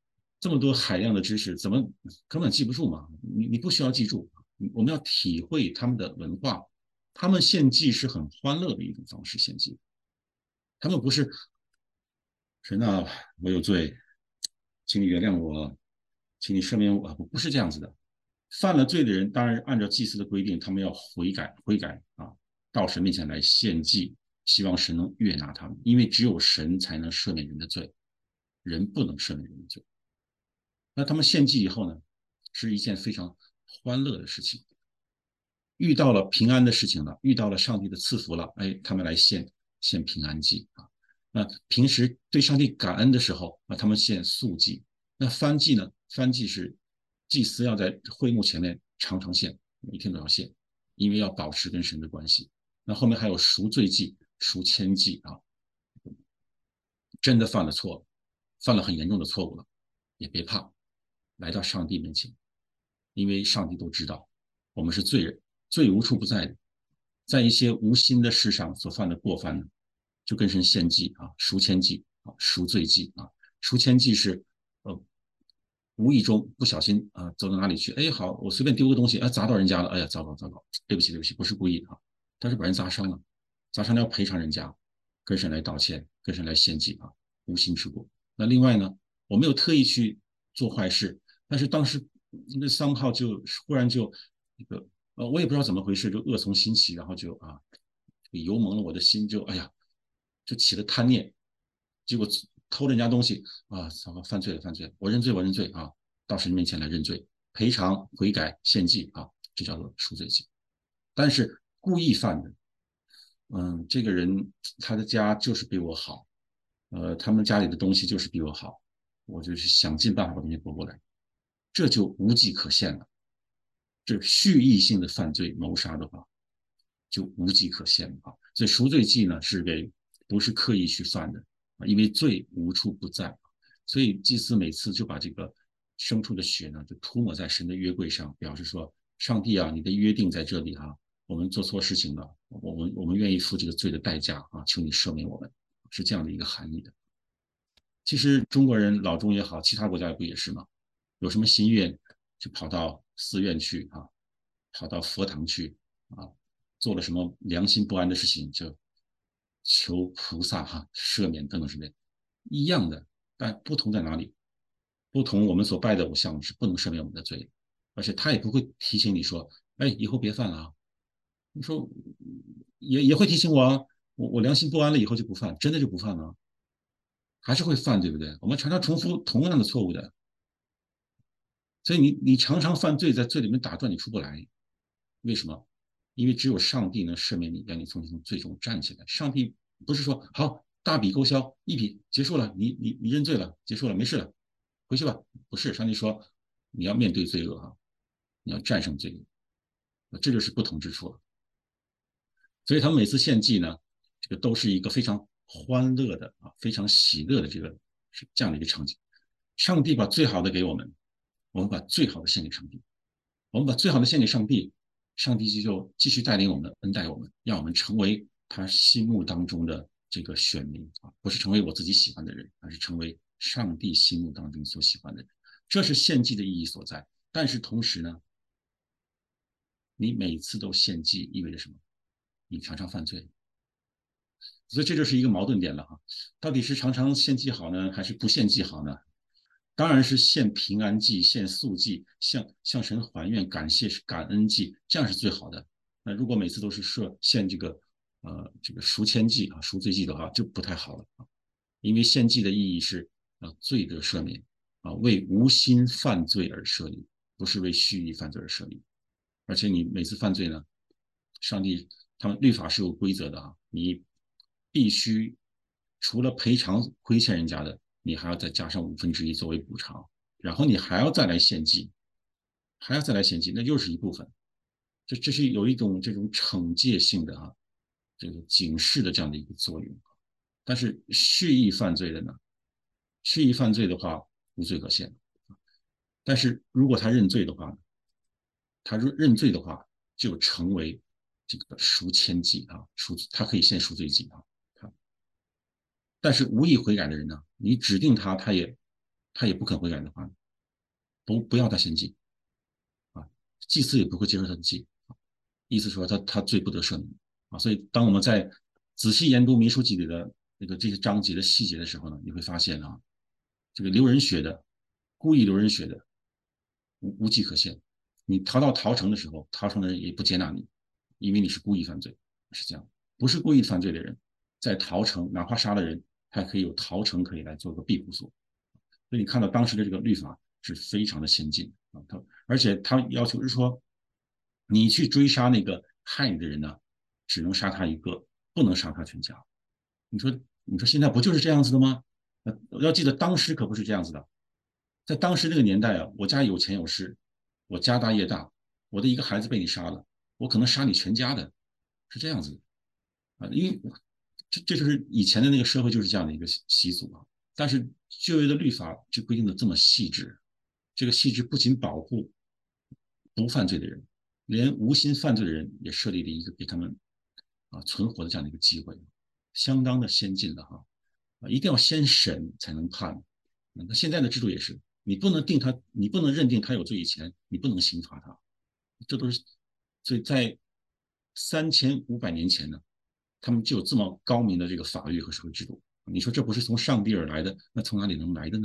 这么多海量的知识，怎么根本记不住嘛？你你不需要记住，我们要体会他们的文化，他们献祭是很欢乐的一种方式献祭，他们不是神啊，我有罪，请你原谅我，请你赦免我，不是这样子的。犯了罪的人，当然按照祭司的规定，他们要悔改，悔改啊，到神面前来献祭，希望神能悦纳他们，因为只有神才能赦免人的罪，人不能赦免人的罪。那他们献祭以后呢，是一件非常欢乐的事情。遇到了平安的事情了，遇到了上帝的赐福了，哎，他们来献献平安祭啊。那平时对上帝感恩的时候啊，他们献素祭。那燔祭呢？燔祭是祭司要在会幕前面常常献，每天都要献，因为要保持跟神的关系。那后面还有赎罪祭、赎愆祭啊，真的犯了错，犯了很严重的错误了，也别怕，来到上帝面前，因为上帝都知道我们是罪人，罪无处不在的，在一些无心的事上所犯的过犯呢，就跟神献祭啊，赎愆祭啊，赎罪祭啊，赎愆祭是呃无意中不小心啊走到哪里去，哎好，我随便丢个东西，哎砸到人家了，哎呀糟糕糟糕，对不起对不起，不是故意啊，但是把人砸伤了，砸伤了要赔偿人家，跟神来道歉，跟神来献祭啊，无心之过。那另外呢，我没有特意去做坏事，但是当时那三炮就忽然就一个呃，我也不知道怎么回事，就恶从心起，然后就啊，油蒙了我的心，就哎呀，就起了贪念，结果偷人家东西啊，糟糕，犯罪了，犯罪了，我认罪，我认罪啊，到神面前来认罪，赔偿、悔改、献祭啊，这叫做赎罪祭。但是故意犯的，嗯，这个人他的家就是比我好，呃，他们家里的东西就是比我好，我就是想尽办法把东西夺过来，这就无计可献了。这蓄意性的犯罪谋杀的话，就无计可献了啊。所以赎罪祭呢是给不是刻意去犯的啊，因为罪无处不在，所以祭司每次就把这个牲畜的血呢就涂抹在神的约柜上，表示说上帝啊，你的约定在这里啊，我们做错事情了，我们我们愿意付这个罪的代价啊，求你赦免我们，是这样的一个含义的。其实中国人老中也好，其他国家不也是吗？有什么心愿就跑到寺院去啊，跑到佛堂去啊，做了什么良心不安的事情就求菩萨哈、啊、赦免等等之类，一样的，但不同在哪里？不同，我们所拜的偶像是不能赦免我们的罪，而且他也不会提醒你说，哎，以后别犯了啊。你说也也会提醒我啊，我我良心不安了，以后就不犯，真的就不犯了，还是会犯，对不对？我们常常重复同样的错误的，所以你你常常犯罪，在罪里面打转，你出不来。为什么？因为只有上帝能赦免你，让你从从罪中站起来。上帝不是说好大笔勾销，一笔结束了，你你你认罪了，结束了，没事了，回去吧。不是，上帝说你要面对罪恶啊，你要战胜罪恶，这就是不同之处了。所以他们每次献祭呢，这个都是一个非常欢乐的啊，非常喜乐的这个是这样的一个场景。上帝把最好的给我们，我们把最好的献给上帝。我们把最好的献给上帝，上帝就继续带领我们，恩待我们，让我们成为他心目当中的这个选民啊，不是成为我自己喜欢的人，而是成为上帝心目当中所喜欢的人。这是献祭的意义所在。但是同时呢，你每次都献祭意味着什么？你常常犯罪，所以这就是一个矛盾点了哈。到底是常常献祭好呢，还是不献祭好呢？当然是献平安祭、献素祭，向向神还愿、感谢、感恩祭，这样是最好的。那如果每次都是设献这个呃这个赎愆祭啊、赎罪祭的话，就不太好了啊。因为献祭的意义是啊罪得赦免啊，为无心犯罪而设立，不是为蓄意犯罪而设立。而且你每次犯罪呢，上帝他们律法是有规则的啊，你必须除了赔偿亏欠人家的，你还要再加上五分之一作为补偿，然后你还要再来献祭，还要再来献祭，那又是一部分。这这是有一种这种惩戒性的啊，这个警示的这样的一个作用。但是蓄意犯罪的呢，蓄意犯罪的话无罪可限，但是如果他认罪的话，他认罪的话就成为这个赎愆祭啊，赎他可以献赎罪祭啊。但是无意悔改的人呢，你指定他，他也他也不肯悔改的话，不不要他献祭啊，祭司也不会接受他的祭，意思说他他罪不得赦免啊。所以当我们在仔细研读民书记里的那个这些章节的细节的时候呢，你会发现啊，这个流人血的，故意流人血的，无无计可限。你逃到逃城的时候，逃城的人也不接纳你，因为你是故意犯罪，是这样。不是故意犯罪的人，在逃城，哪怕杀了人，还可以有逃城可以来做个庇护所。所以你看到当时的这个律法是非常的先进啊，他而且他要求是说，你去追杀那个害你的人呢，只能杀他一个，不能杀他全家。你说，你说现在不就是这样子的吗？呃，要记得当时可不是这样子的，在当时那个年代啊，我家有钱有势，我家大业大，我的一个孩子被你杀了，我可能杀你全家的，是这样子的啊，因为这这就是以前的那个社会就是这样的一个习俗啊。但是就业的律法就规定的这么细致，这个细致不仅保护不犯罪的人，连无心犯罪的人也设立了一个给他们啊存活的这样的一个机会，相当的先进了哈啊，一定要先审才能判。那现在的制度也是，你不能定他，你不能认定他有罪以前，你不能刑罚他，这都是所以在三千五百年前呢，他们就有这么高明的这个法律和社会制度。你说这不是从上帝而来的，那从哪里能来的呢？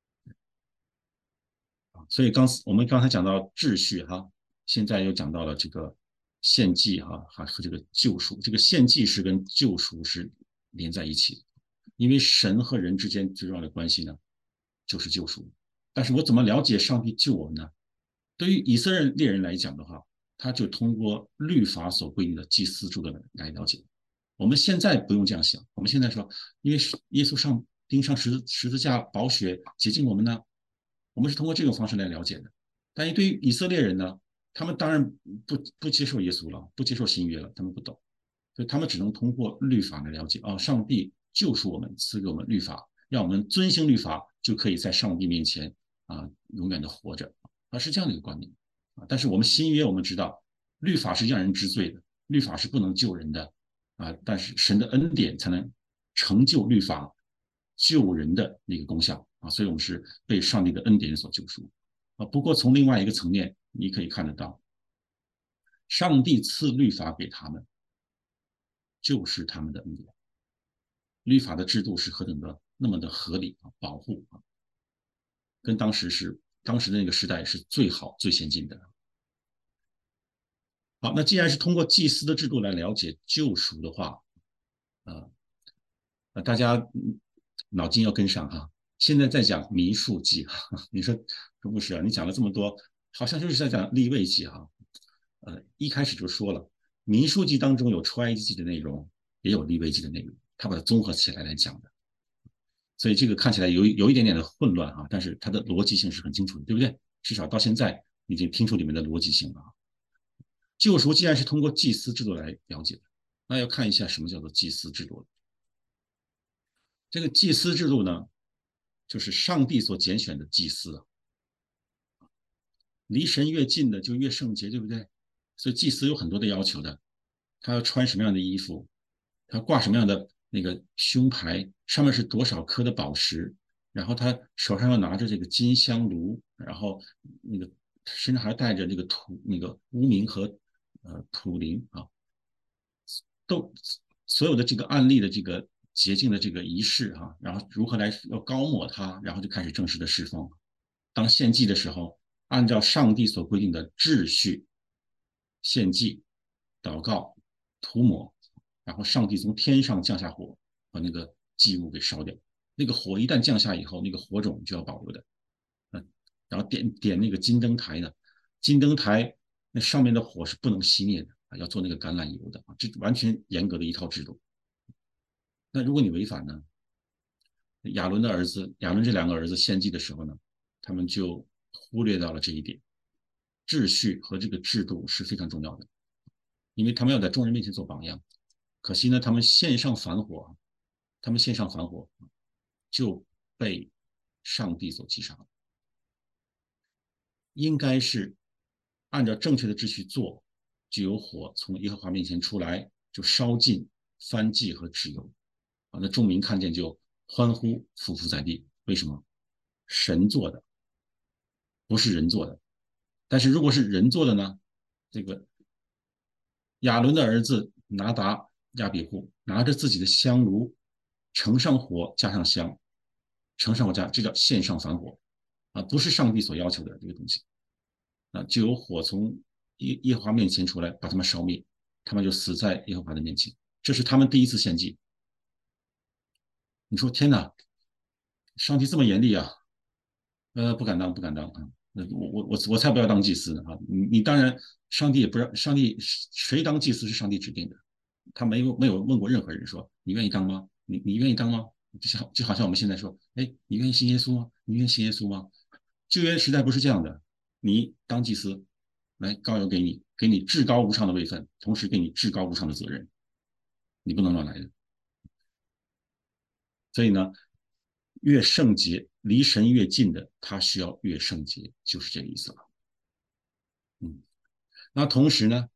所以刚我们刚才讲到秩序哈，现在又讲到了这个献祭哈，还和这个救赎。这个献祭是跟救赎是连在一起的，因为神和人之间最重要的关系呢，就是救赎。但是我怎么了解上帝救我们呢？对于以色列人来讲的话，他就通过律法所规定的祭司制度来了解。我们现在不用这样想，我们现在说，因为耶稣上钉上十字十字架宝血洁净我们呢，我们是通过这种方式来了解的。但对于以色列人呢，他们当然不不接受耶稣了，不接受新约了，他们不懂，所以他们只能通过律法来了解。哦，上帝救赎我们，赐给我们律法，让我们遵行律法，就可以在上帝面前啊永远的活着啊，是这样的一个观念啊。但是我们新约我们知道，律法是让人知罪的，律法是不能救人的啊，但是神的恩典才能成就律法救人的那个功效啊，所以我们是被上帝的恩典所救赎啊。不过从另外一个层面，你可以看得到，上帝赐律法给他们，就是他们的恩典。律法的制度是何等的那么的合理啊，保护啊，跟当时是当时的那个时代是最好最先进的。好，那既然是通过祭司的制度来了解救赎的话，呃，呃大家脑筋要跟上哈。现在在讲民数记哈，你说不是啊？你讲了这么多，好像就是在讲立位记哈。呃，一开始就说了，民数记当中有出埃及记的内容，也有立位记的内容，他把它综合起来来讲的。所以这个看起来有有一点点的混乱哈，但是它的逻辑性是很清楚的，对不对？至少到现在已经听出里面的逻辑性了。救赎既然是通过祭司制度来了解的，那要看一下什么叫做祭司制度。这个祭司制度呢，就是上帝所拣选的祭司，离神越近的就越圣洁，对不对？所以祭司有很多的要求的，他要穿什么样的衣服，他挂什么样的那个胸牌，上面是多少颗的宝石，然后他手上要拿着这个金香炉，然后那个身上还带着那个土那个乌名和呃土灵啊，都所有的这个案例的这个洁净的这个仪式哈、啊，然后如何来要高抹它，然后就开始正式的侍奉。当献祭的时候，按照上帝所规定的秩序献祭、祷告、涂抹，然后上帝从天上降下火，把那个祭物给烧掉。那个火一旦降下以后，那个火种就要保留的。嗯，然后点点那个金灯台呢，金灯台那上面的火是不能熄灭的啊，要做那个橄榄油的啊，这完全严格的一套制度。那如果你违反呢，亚伦的儿子，亚伦这两个儿子献祭的时候呢，他们就忽略到了这一点，秩序和这个制度是非常重要的，因为他们要在众人面前做榜样。可惜呢，他们献上反火，他们献上反火就被上帝所击杀了。应该是按照正确的秩序做，就有火从耶和华面前出来，就烧尽燔祭和脂油啊。那众民看见就欢呼，俯伏在地。为什么？ 神做的，不是人做的。但是如果是人做的呢，这个亚伦的儿子拿达亚比户拿着自己的香炉，盛上火，加上香，盛上火加，这叫献上反火啊，不是上帝所要求的这个东西啊，就有火从耶耶和华面前出来，把他们烧灭，他们就死在耶和华的面前。这是他们第一次献祭。你说天哪，上帝这么严厉啊？呃，不敢当，不敢当啊！那我我我我才不要当祭司呢啊！你你当然，上帝也不让上帝谁当祭司是上帝指定的，他没有没有问过任何人说你愿意当吗？你你愿意当吗？就像就好像我们现在说，哎，你愿意信耶稣吗？你愿意信耶稣吗？旧约时代不是这样的，你当祭司，来高油给你，给你至高无上的位分，同时给你至高无上的责任，你不能乱来的。所以呢，越圣洁，离神越近的，他需要越圣洁，就是这个意思了。嗯，那同时呢，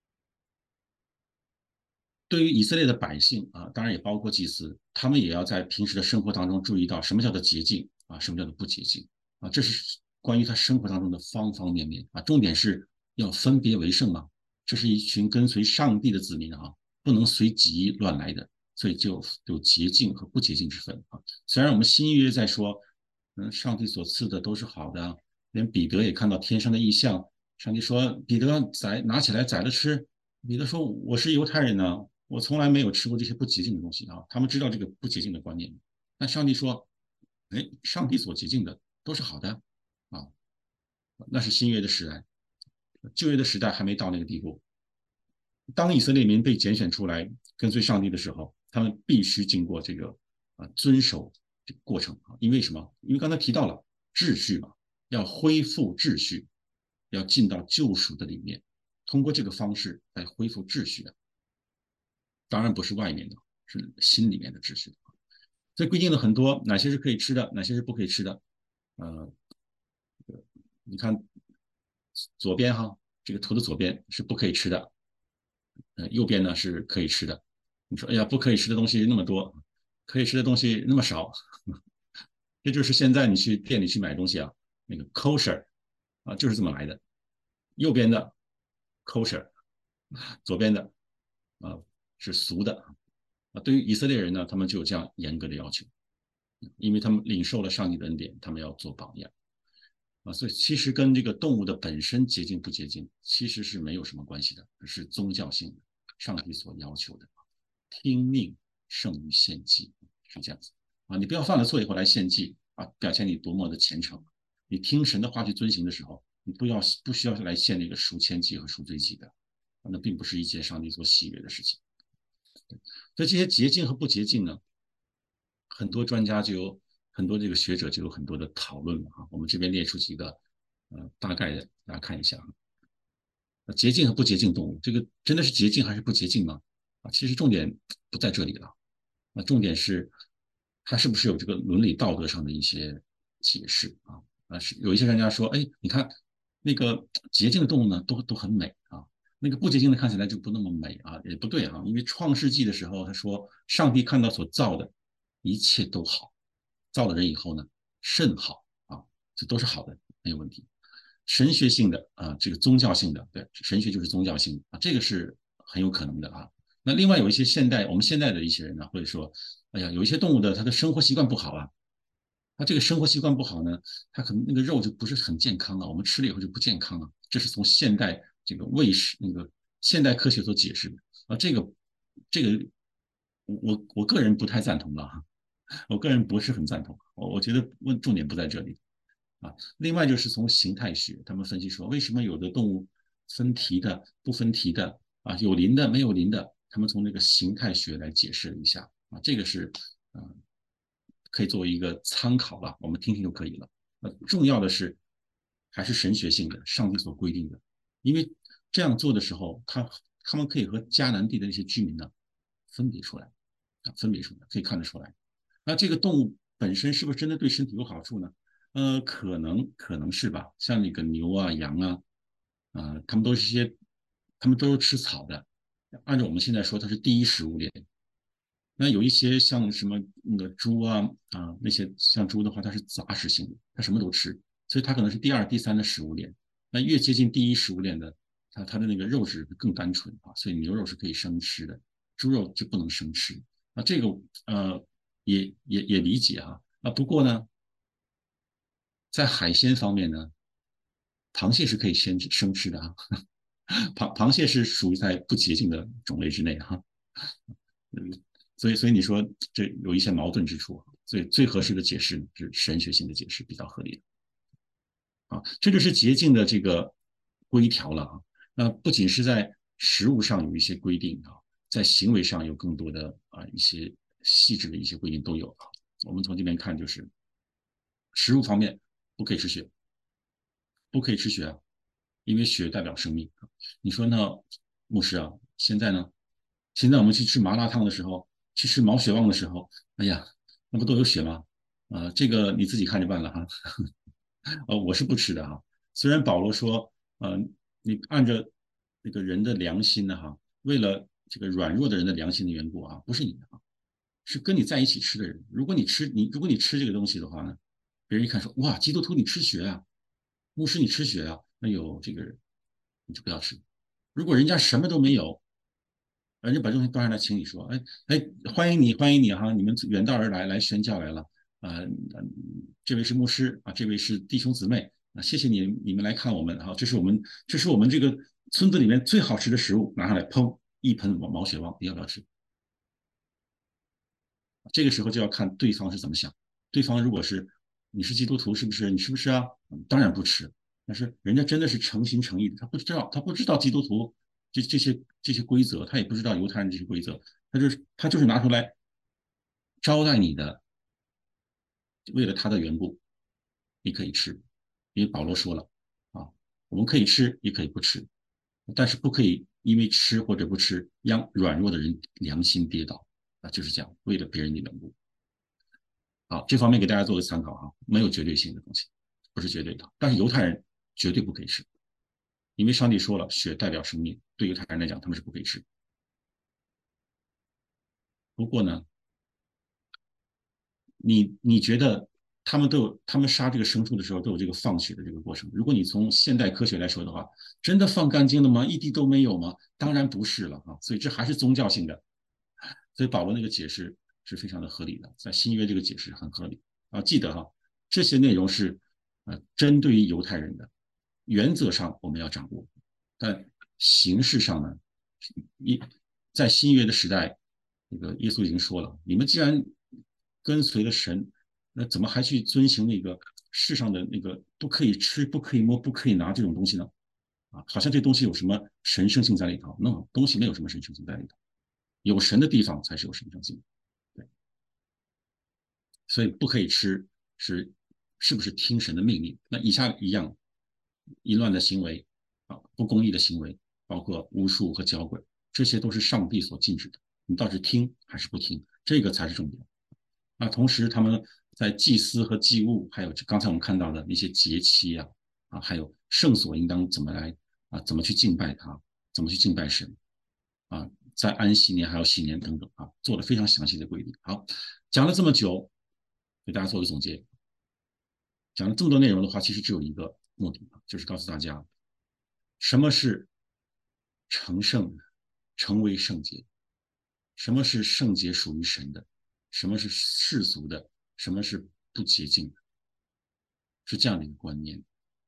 对于以色列的百姓啊，当然也包括祭司，他们也要在平时的生活当中注意到什么叫做洁净啊，什么叫做不洁净啊，这是关于他生活当中的方方面面啊。重点是要分别为圣嘛，这是一群跟随上帝的子民啊，不能随己意乱来的，所以就有洁净和不洁净之分啊。虽然我们新约在说，嗯，上帝所赐的都是好的，连彼得也看到天上的异象，上帝说彼得宰拿起来宰了吃，彼得说我是犹太人呢，我从来没有吃过这些不洁净的东西啊。他们知道这个不洁净的观念，但上帝说，哎，上帝所洁净的都是好的啊，那是新约的时代，旧约的时代还没到那个地步。当以色列民被拣选出来跟随上帝的时候，他们必须经过这个啊遵守这个过程啊，因为什么？因为刚才提到了秩序嘛，要恢复秩序，要进到救赎的里面，通过这个方式来恢复秩序的。当然不是外面的，是心里面的秩序。所以规定了很多哪些是可以吃的，哪些是不可以吃的。呃，你看左边哈，这个图的左边是不可以吃的，呃，右边呢是可以吃的。你说，哎呀，不可以吃的东西那么多，可以吃的东西那么少，这就是现在你去店里去买东西啊，那个 kosher 啊，就是这么来的。右边的 kosher，左边的啊是俗的啊。对于以色列人呢，他们就有这样严格的要求，因为他们领受了上帝的恩典，他们要做榜样啊。所以其实跟这个动物的本身洁净不洁净其实是没有什么关系的，是宗教性的，上帝所要求的。听命胜于献祭，是这样子啊。你不要犯了错以后来献祭啊，表现你多么的虔诚。你听神的话去遵行的时候，你不要不需要来献那个赎愆祭和赎罪祭的，那并不是一件上帝所喜悦的事情。所以这些洁净和不洁净呢，很多专家就有很多这个学者就有很多的讨论了啊。我们这边列出几个呃大概的，大家看一下啊。洁净和不洁净动物，这个真的是洁净还是不洁净呢？啊，其实重点不在这里了。那重点是它是不是有这个伦理道德上的一些解释啊？啊，是有一些专家说，哎，你看那个洁净的动物呢，都都很美啊，那个不洁净的看起来就不那么美啊，也不对啊，因为创世纪的时候他说，上帝看到所造的一切都好，造了人以后呢，甚好啊，这都是好的，没有问题。神学性的啊，这个宗教性的，对，神学就是宗教性啊，这个是很有可能的啊。那另外有一些现代我们现代的一些人呢，会说，哎呀，有一些动物的它的生活习惯不好啊，它这个生活习惯不好呢，它可能那个肉就不是很健康了，我们吃了以后就不健康了。这是从现代这个卫食那个现代科学所解释的啊，这个这个我我个人不太赞同的哈，我个人不是很赞同，我我觉得问重点不在这里啊。另外就是从形态学，他们分析说，为什么有的动物分蹄的、不分蹄的啊，有鳞的、没有鳞的，他们从那个形态学来解释了一下啊，这个是啊、呃可以作为一个参考了，我们听听就可以了。那重要的是还是神学性的，上帝所规定的，因为这样做的时候，他他们可以和迦南地的那些居民呢分别出来啊，分别出来，可以看得出来。那这个动物本身是不是真的对身体有好处呢？呃，可能可能是吧，像那个牛啊、羊啊，啊、呃，它们都是一些，它们都是吃草的。按照我们现在说，它是第一食物链。 那有一些像什么那个猪啊啊那些像猪的话，它是杂食性的，它什么都吃，所以它可能是第二、第三的食物链。那越接近第一食物链的，它它的那个肉质更单纯啊，所以牛肉是可以生吃的，猪肉就不能生吃。那这个呃也也也理解啊啊，不过呢，在海鲜方面呢，螃蟹是可以先生吃的啊，螃螃蟹是属于在不洁净的种类之内哈、啊。嗯，所以所以你说这有一些矛盾之处啊，所以最合适的解释是神学性的解释比较合理啊，这就是洁净的这个规条了啊。那不仅是在实物上有一些规定啊，在行为上有更多的啊一些细致的一些规定都有啊。我们从这边看，就是食物方面不可以吃血，不可以吃血啊，因为血代表生命。你说那牧师啊，现在呢？现在我们去吃麻辣烫的时候，去吃毛血旺的时候，哎呀，那不都有血吗？啊、呃这个你自己看着办了哈。呃，我是不吃的哈。虽然保罗说，呃，你按着那个人的良心呢哈，为了这个软弱的人的良心的缘故啊，不是你的啊，是跟你在一起吃的人。如果你吃你如果你吃这个东西的话呢，别人一看说哇，基督徒你吃血啊，牧师你吃血啊，那有这个人你就不要吃。如果人家什么都没有，人家把东西端上来请你说，哎哎，欢迎你欢迎你哈，你们远道而来来宣教来了啊、呃，这位是牧师啊，这位是弟兄姊妹啊，谢谢你你们来看我们哈，这是我们这是我们这个村子里面最好吃的食物，拿上来砰一盆毛血旺，你要不要吃？这个时候就要看对方是怎么想。对方如果是你是基督徒，是不是？你是不是啊？当然不吃。但是人家真的是诚心诚意的，他不知道，他不知道基督徒这这些这些规则，他也不知道犹太人这些规则，他就是他就是拿出来招待你的，为了他的缘故，你可以吃，因为保罗说了啊，我们可以吃，也可以不吃，但是不可以因为吃或者不吃，让软弱的人良心跌倒啊，就是这样，为了别人的缘故。好，这方面给大家做个参考哈，没有绝对性的东西，不是绝对的。但是犹太人绝对不可以吃，因为上帝说了，血代表生命，对犹太人来讲，他们是不可以吃。不过呢，你你觉得他们都有，他们杀这个牲畜的时候都有这个放血的这个过程。如果你从现代科学来说的话，真的放干净了吗？一滴都没有吗？当然不是了啊。所以这还是宗教性的。所以保罗那个解释是非常的合理的，在新约这个解释很合理啊。记得哈，这些内容是呃针对于犹太人的，原则上我们要掌握，但形式上呢，一在新约的时代，那个耶稣已经说了，你们既然跟随了神，那怎么还去遵行那个世上的那个不可以吃、不可以摸、不可以拿这种东西呢？啊，好像这东西有什么神圣性在里头？那东西没有什么神圣性在里头。有神的地方才是有神圣性，对，所以不可以吃是是不是听神的命令？那以下一样，淫乱的行为啊，不公义的行为，包括巫术和交鬼，这些都是上帝所禁止的。你到底听还是不听？这个才是重点。啊，同时他们在祭司和祭物，还有刚才我们看到的那些节期啊，啊，还有圣所应当怎么来啊，怎么去敬拜他，怎么去敬拜神。啊，在安息年还有新年等等啊，做了非常详细的规定。好，讲了这么久，给大家做个总结。讲了这么多内容的话，其实只有一个目的，就是告诉大家什么是成圣，成为圣洁，什么是圣洁属于神的，什么是世俗的，什么是不洁净的，是这样的一个观念。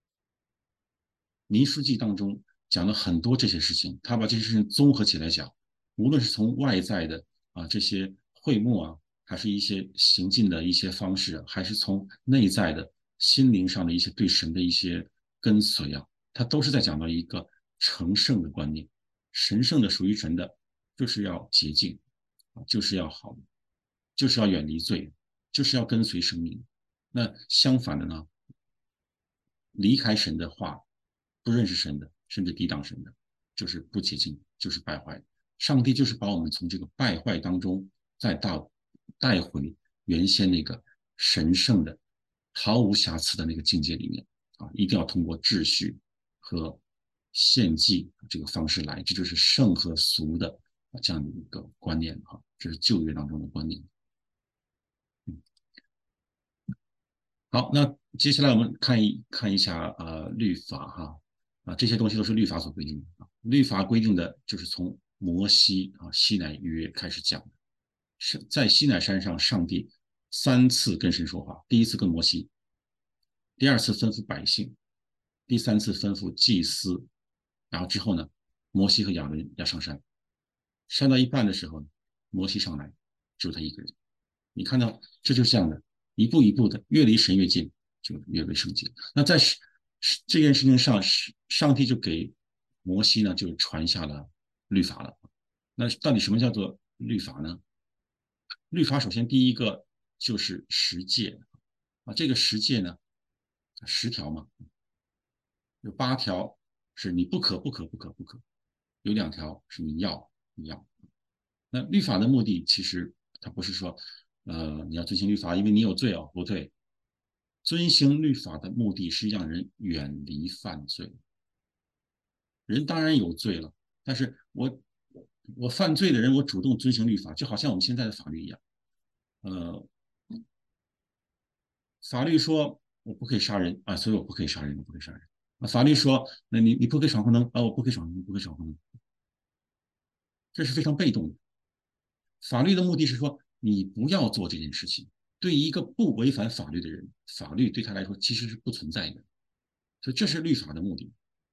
民书记当中讲了很多这些事情，他把这些事情综合起来讲，无论是从外在的啊这些会幕啊，还是一些行进的一些方式啊，还是从内在的心灵上的一些对神的一些跟随啊，他都是在讲到一个成圣的观念，神圣的属于神的，就是要洁净啊，就是要好，就是要远离罪，就是要跟随生命。那相反的呢，离开神的话，不认识神的，甚至抵挡神的，就是不洁净，就是败坏。上帝就是把我们从这个败坏当中再到带回原先那个神圣的、毫无瑕疵的那个境界里面啊！一定要通过秩序和献祭这个方式来，这就是圣和俗的这样的一个观念哈。这这是旧约当中的观念。嗯，好，那接下来我们看一看一下呃律法哈啊，这些东西都是律法所规定的啊。律法规定的就是从摩西啊西乃约开始讲的，是在西乃山上，上帝三次跟神说话，第一次跟摩西，第二次吩咐百姓，第三次吩咐祭司，然后之后呢，摩西和亚伦要上山，上到一半的时候，摩西上来，只有他一个人。你看到，这就是这样的，一步一步的，越离神越近，就越为圣洁。那在这件事情上，上帝就给摩西呢，就传下了律法了。那到底什么叫做律法呢？律法首先第一个就是十诫啊，这个十诫呢，十条嘛，有八条是你不可不可不可不可，有两条是你要你要。那律法的目的其实它不是说，呃，你要遵行律法，因为你有罪哦，不对。遵行律法的目的是让人远离犯罪。人当然有罪了，但是我我犯罪的人，我主动遵行律法，就好像我们现在的法律一样。呃，法律说我不可以杀人啊，所以我不可以杀人，我不可以杀人。啊，法律说那你你不可以闯红灯啊，我不可以闯红灯，不可以闯红灯，这是非常被动的。法律的目的是说你不要做这件事情。对于一个不违反法律的人，法律对他来说其实是不存在的，所以这是律法的目的。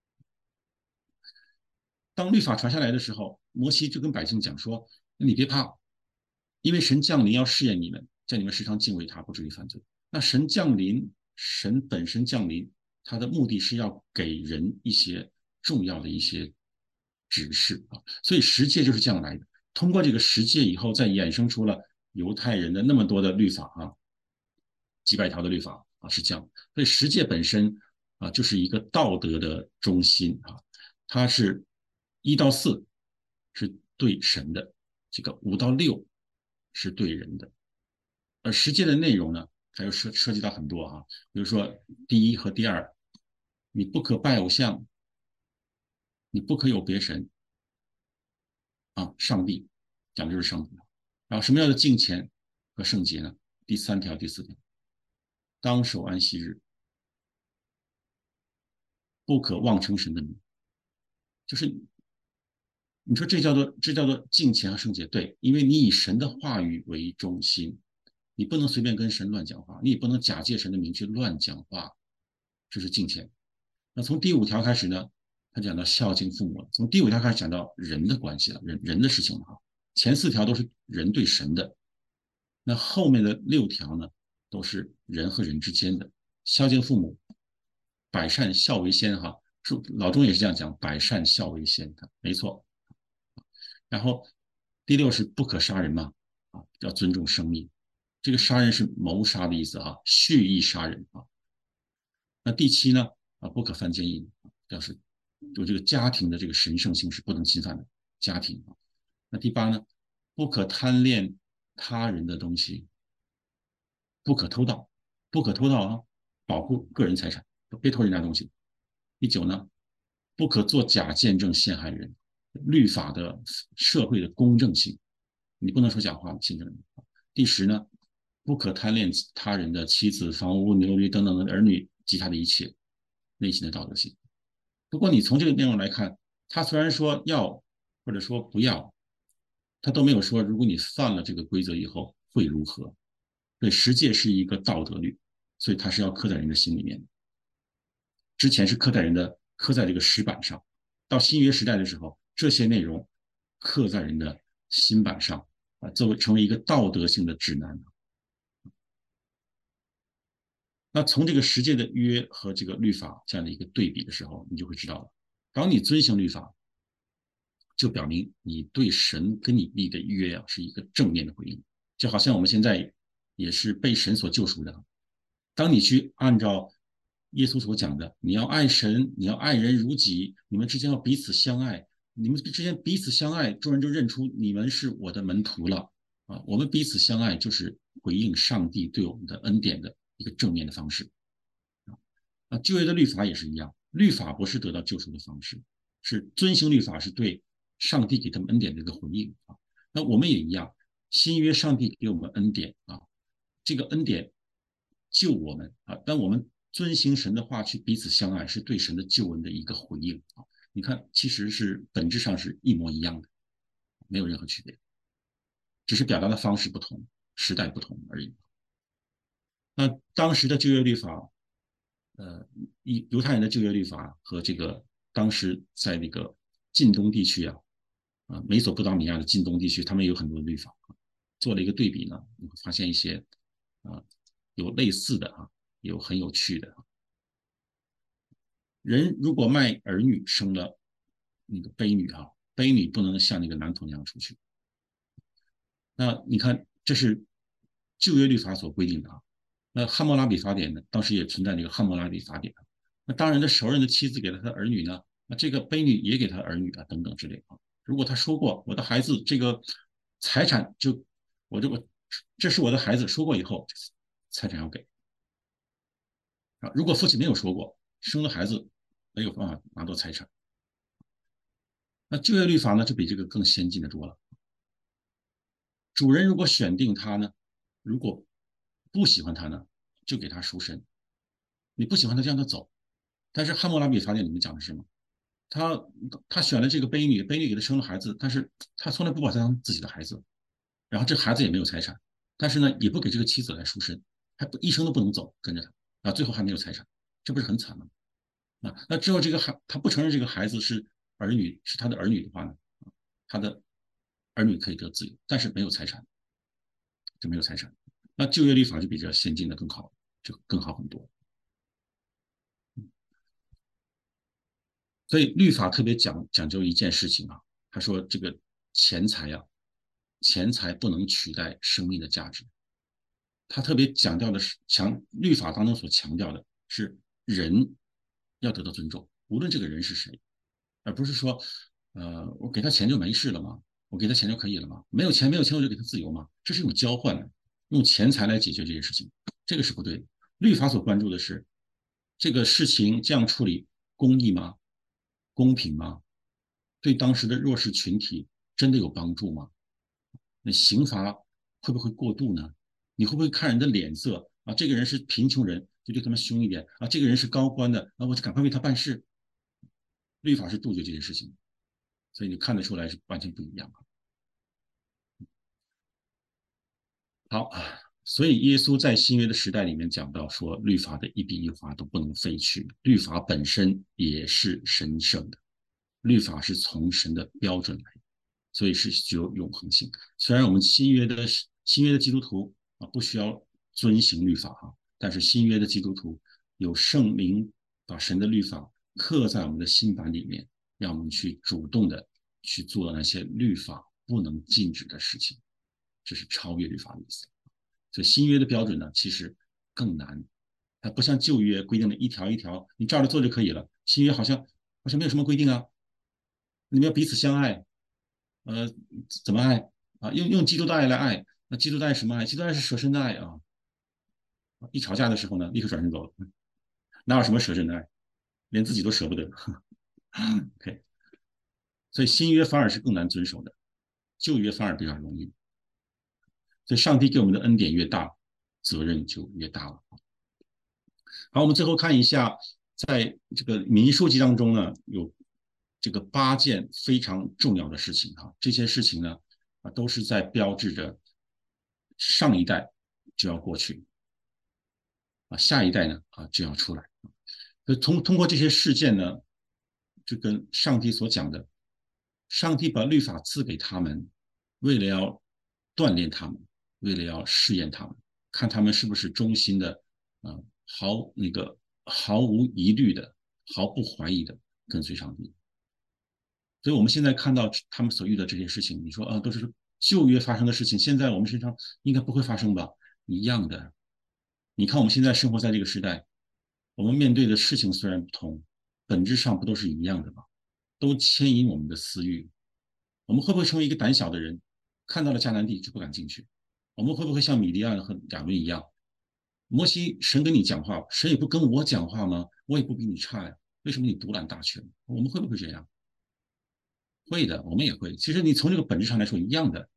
当律法传下来的时候，摩西就跟百姓讲说：“你别怕，因为神降临要试验你们，叫你们时常敬畏他，不至于犯罪。”那神降临，神本身降临，他的目的是要给人一些重要的一些指示啊。所以十诫就是这样来的。通过这个十诫以后，再衍生出了犹太人的那么多的律法啊，几百条的律法啊，是这样。所以十诫本身啊，就是一个道德的中心啊，它是一到四是对神的，这个五到六是对人的。而十诫的内容呢，它又涉涉及到很多啊，比如说第一和第二，你不可拜偶像，你不可有别神啊，上帝讲的就是上帝。然后什么样的敬虔和圣洁呢？第三条、第四条，当守安息日，不可妄称神的名，就是你说这叫做这叫做敬虔和圣洁，对，因为你以神的话语为中心，你不能随便跟神乱讲话，你也不能假借神的名去乱讲话，这是敬虔。那从第五条开始呢，他讲到孝敬父母，从第五条开始讲到人的关系了，人人的事情了哈。前四条都是人对神的，那后面的六条呢，都是人和人之间的。孝敬父母，百善孝为先哈，老钟也是这样讲，百善孝为先的，没错。然后第六是不可杀人嘛，啊，要尊重生命。这个杀人是谋杀的意思啊，蓄意杀人啊。那第七呢，啊，不可犯奸淫，要是有这个家庭的这个神圣性是不能侵犯的家庭啊。那第八呢，不可贪恋他人的东西，不可偷盗，不可偷盗啊，保护个人财产，别偷人家东西。第九呢，不可做假见证陷害人，律法的社会的公正性，你不能说假话陷害人。第十呢，不可贪恋他人的妻子、房屋、牛驴等等的儿女及他的一切内心的道德性。不过你从这个内容来看，他虽然说要或者说不要，他都没有说如果你犯了这个规则以后会如何。对，十诫是一个道德律，所以它是要刻在人的心里面的。之前是刻在人的刻在这个石板上，到新约时代的时候，这些内容刻在人的心板上啊，作为成为一个道德性的指南。那从这个十诫的约和这个律法这样的一个对比的时候，你就会知道了，当你遵行律法，就表明你对神跟你立的约啊是一个正面的回应，就好像我们现在也是被神所救赎的。当你去按照耶稣所讲的，你要爱神，你要爱人如己，你们之间要彼此相爱，你们之间彼此相爱，众人就认出你们是我的门徒了啊！我们彼此相爱就是回应上帝对我们的恩典的一个正面的方式啊。旧约的律法也是一样，律法不是得到救赎的方式，是遵行律法是对上帝给他们恩典的一个回应啊。那我们也一样， 新约上帝给我们恩典啊，这个恩典救我们啊，当我们遵行神的话去彼此相爱，是对神的救恩的一个回应啊。你看，其实是本质上是一模一样的，没有任何区别，只是表达的方式不同，时代不同而已。那当时的就业律法，呃，犹太人的就业律法和这个当时在那个近东地区啊，啊，美索不达米亚的近东地区，他们有很多的律法，做了一个对比呢，你会发现一些啊有类似的啊，有很有趣的。人如果卖儿女生了那个卑女啊，卑女不能像那个男童那样出去。那你看，这是旧约律法所规定的啊。那汉谟拉比法典呢，当时也存在这个汉谟拉比法典。那当然的熟人的妻子给了他的儿女呢，那这个卑女也给他儿女啊，等等之类啊。如果他说过我的孩子这个财产就我这个这是我的孩子，说过以后财产要给啊。如果父亲没有说过，生了孩子没有办法拿到财产。那就业律法呢，就比这个更先进的多了。主人如果选定他呢，如果不喜欢他呢，就给他赎身。你不喜欢他就让他走。但是汉谟拉比法典里面讲的是什么？他他选了这个卑女，卑女给他生了孩子，但是他从来不把他当自己的孩子，然后这孩子也没有财产，但是呢，也不给这个妻子来赎身，还不一生都不能走，跟着他啊，最后还没有财产，这不是很惨吗？啊，那之后这个孩他不承认这个孩子是儿女，是他的儿女的话呢，他的儿女可以得自由，但是没有财产，就没有财产。那就业律法就比这先进的更好，就更好很多。所以律法特别讲讲究一件事情啊，他说这个钱财啊，钱财不能取代生命的价值。他特别强调的是强律法当中所强调的是人要得到尊重，无论这个人是谁，而不是说，呃，我给他钱就没事了吗？我给他钱就可以了吗？没有钱没有钱我就给他自由吗？这是一种交换的，用钱财来解决这些事情，这个是不对的。律法所关注的是这个事情这样处理公义吗？公平吗？对当时的弱势群体真的有帮助吗？那刑罚会不会过度呢？你会不会看人的脸色啊？这个人是贫穷人，就对他们凶一点啊；这个人是高官的，啊，我就赶快为他办事。律法是杜绝这些事情，所以你看得出来是完全不一样。好，所以耶稣在新约的时代里面讲到说，律法的一笔一划都不能废去，律法本身也是神圣的，律法是从神的标准来，所以是具有永恒性。虽然我们新约的新约的基督徒啊不需要遵行律法哈，但是新约的基督徒有圣灵把神的律法刻在我们的心版里面，让我们去主动的去做那些律法不能禁止的事情，这是超越律法的意思。所以新约的标准呢，其实更难，它不像旧约规定的一条一条，你照着做就可以了。新约好像好像没有什么规定啊，你们要彼此相爱，呃，怎么爱啊？用用基督的爱来爱，那基督的爱什么爱？基督的爱是舍身的爱啊！一吵架的时候呢，立刻转身走了，哪有什么舍身的爱？连自己都舍不得。OK，所以新约反而是更难遵守的，旧约反而比较容易。所以上帝给我们的恩典越大，责任就越大了。好，我们最后看一下，在这个民数记当中呢，有这个八件非常重要的事情哈，这些事情呢，啊，都是在标志着上一代就要过去，啊，下一代呢，啊，就要出来。所以通通过这些事件呢，就跟上帝所讲的，上帝把律法赐给他们，为了要锻炼他们，为了要试验他们，看他们是不是忠心的，啊、呃，毫那个毫无疑虑的、毫不怀疑的跟随上帝。所以我们现在看到他们所遇到这些事情，你说啊，都是旧约发生的事情，现在我们身上应该不会发生吧？一样的。你看我们现在生活在这个时代，我们面对的事情虽然不同，本质上不都是一样的吗？都牵引我们的私欲。我们会不会成为一个胆小的人，看到了迦南地就不敢进去？我们会不会像米利暗和亚伦一样？摩西，神跟你讲话，神也不跟我讲话吗？我也不比你差呀，为什么你独揽大权？我们会不会这样？会的，我们也会。其实你从这个本质上来说一样的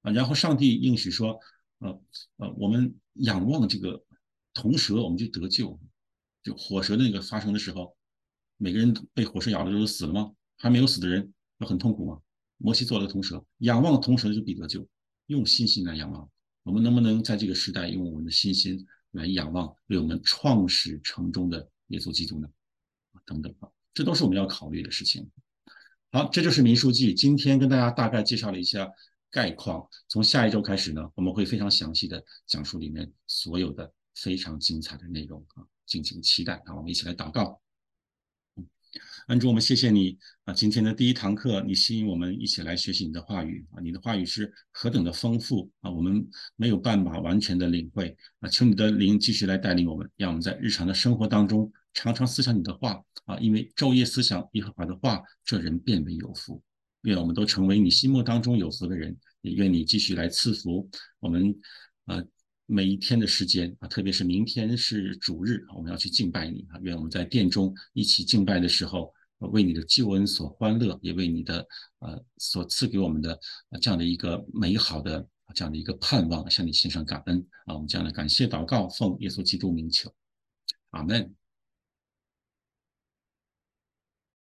啊。然后上帝应许说，呃呃，我们仰望这个铜蛇，我们就得救。就火蛇那个发生的时候，每个人被火蛇咬的时候死了吗？还没有死的人要很痛苦吗？摩西做了个铜蛇，仰望铜蛇就必得救，用信心来仰望。我们能不能在这个时代用我们的信心来仰望为我们创始成终的耶稣基督呢？等等啊，这都是我们要考虑的事情。好，这就是民数记。今天跟大家大概介绍了一下概况。从下一周开始呢，我们会非常详细的讲述里面所有的非常精彩的内容啊，敬请期待啊！我们一起来祷告。恩主，我们谢谢你啊！今天的第一堂课，你吸引我们一起来学习你的话语啊！你的话语是何等的丰富啊！我们没有办法完全的领会啊！求你的灵继续来带领我们，让我们在日常的生活当中常常思想你的话啊！因为昼夜思想耶和华的话，这人变为有福。愿我们都成为你心目当中有福的人，也愿你继续来赐福我们，呃，每一天的时间啊，特别是明天是主日，我们要去敬拜你啊！愿我们在殿中一起敬拜的时候，为你的救恩所欢乐，也为你的呃所赐给我们的、呃、这样的一个美好的这样的一个盼望，向你献上感恩啊！我们这样的感谢祷告，奉耶稣基督名求，阿门。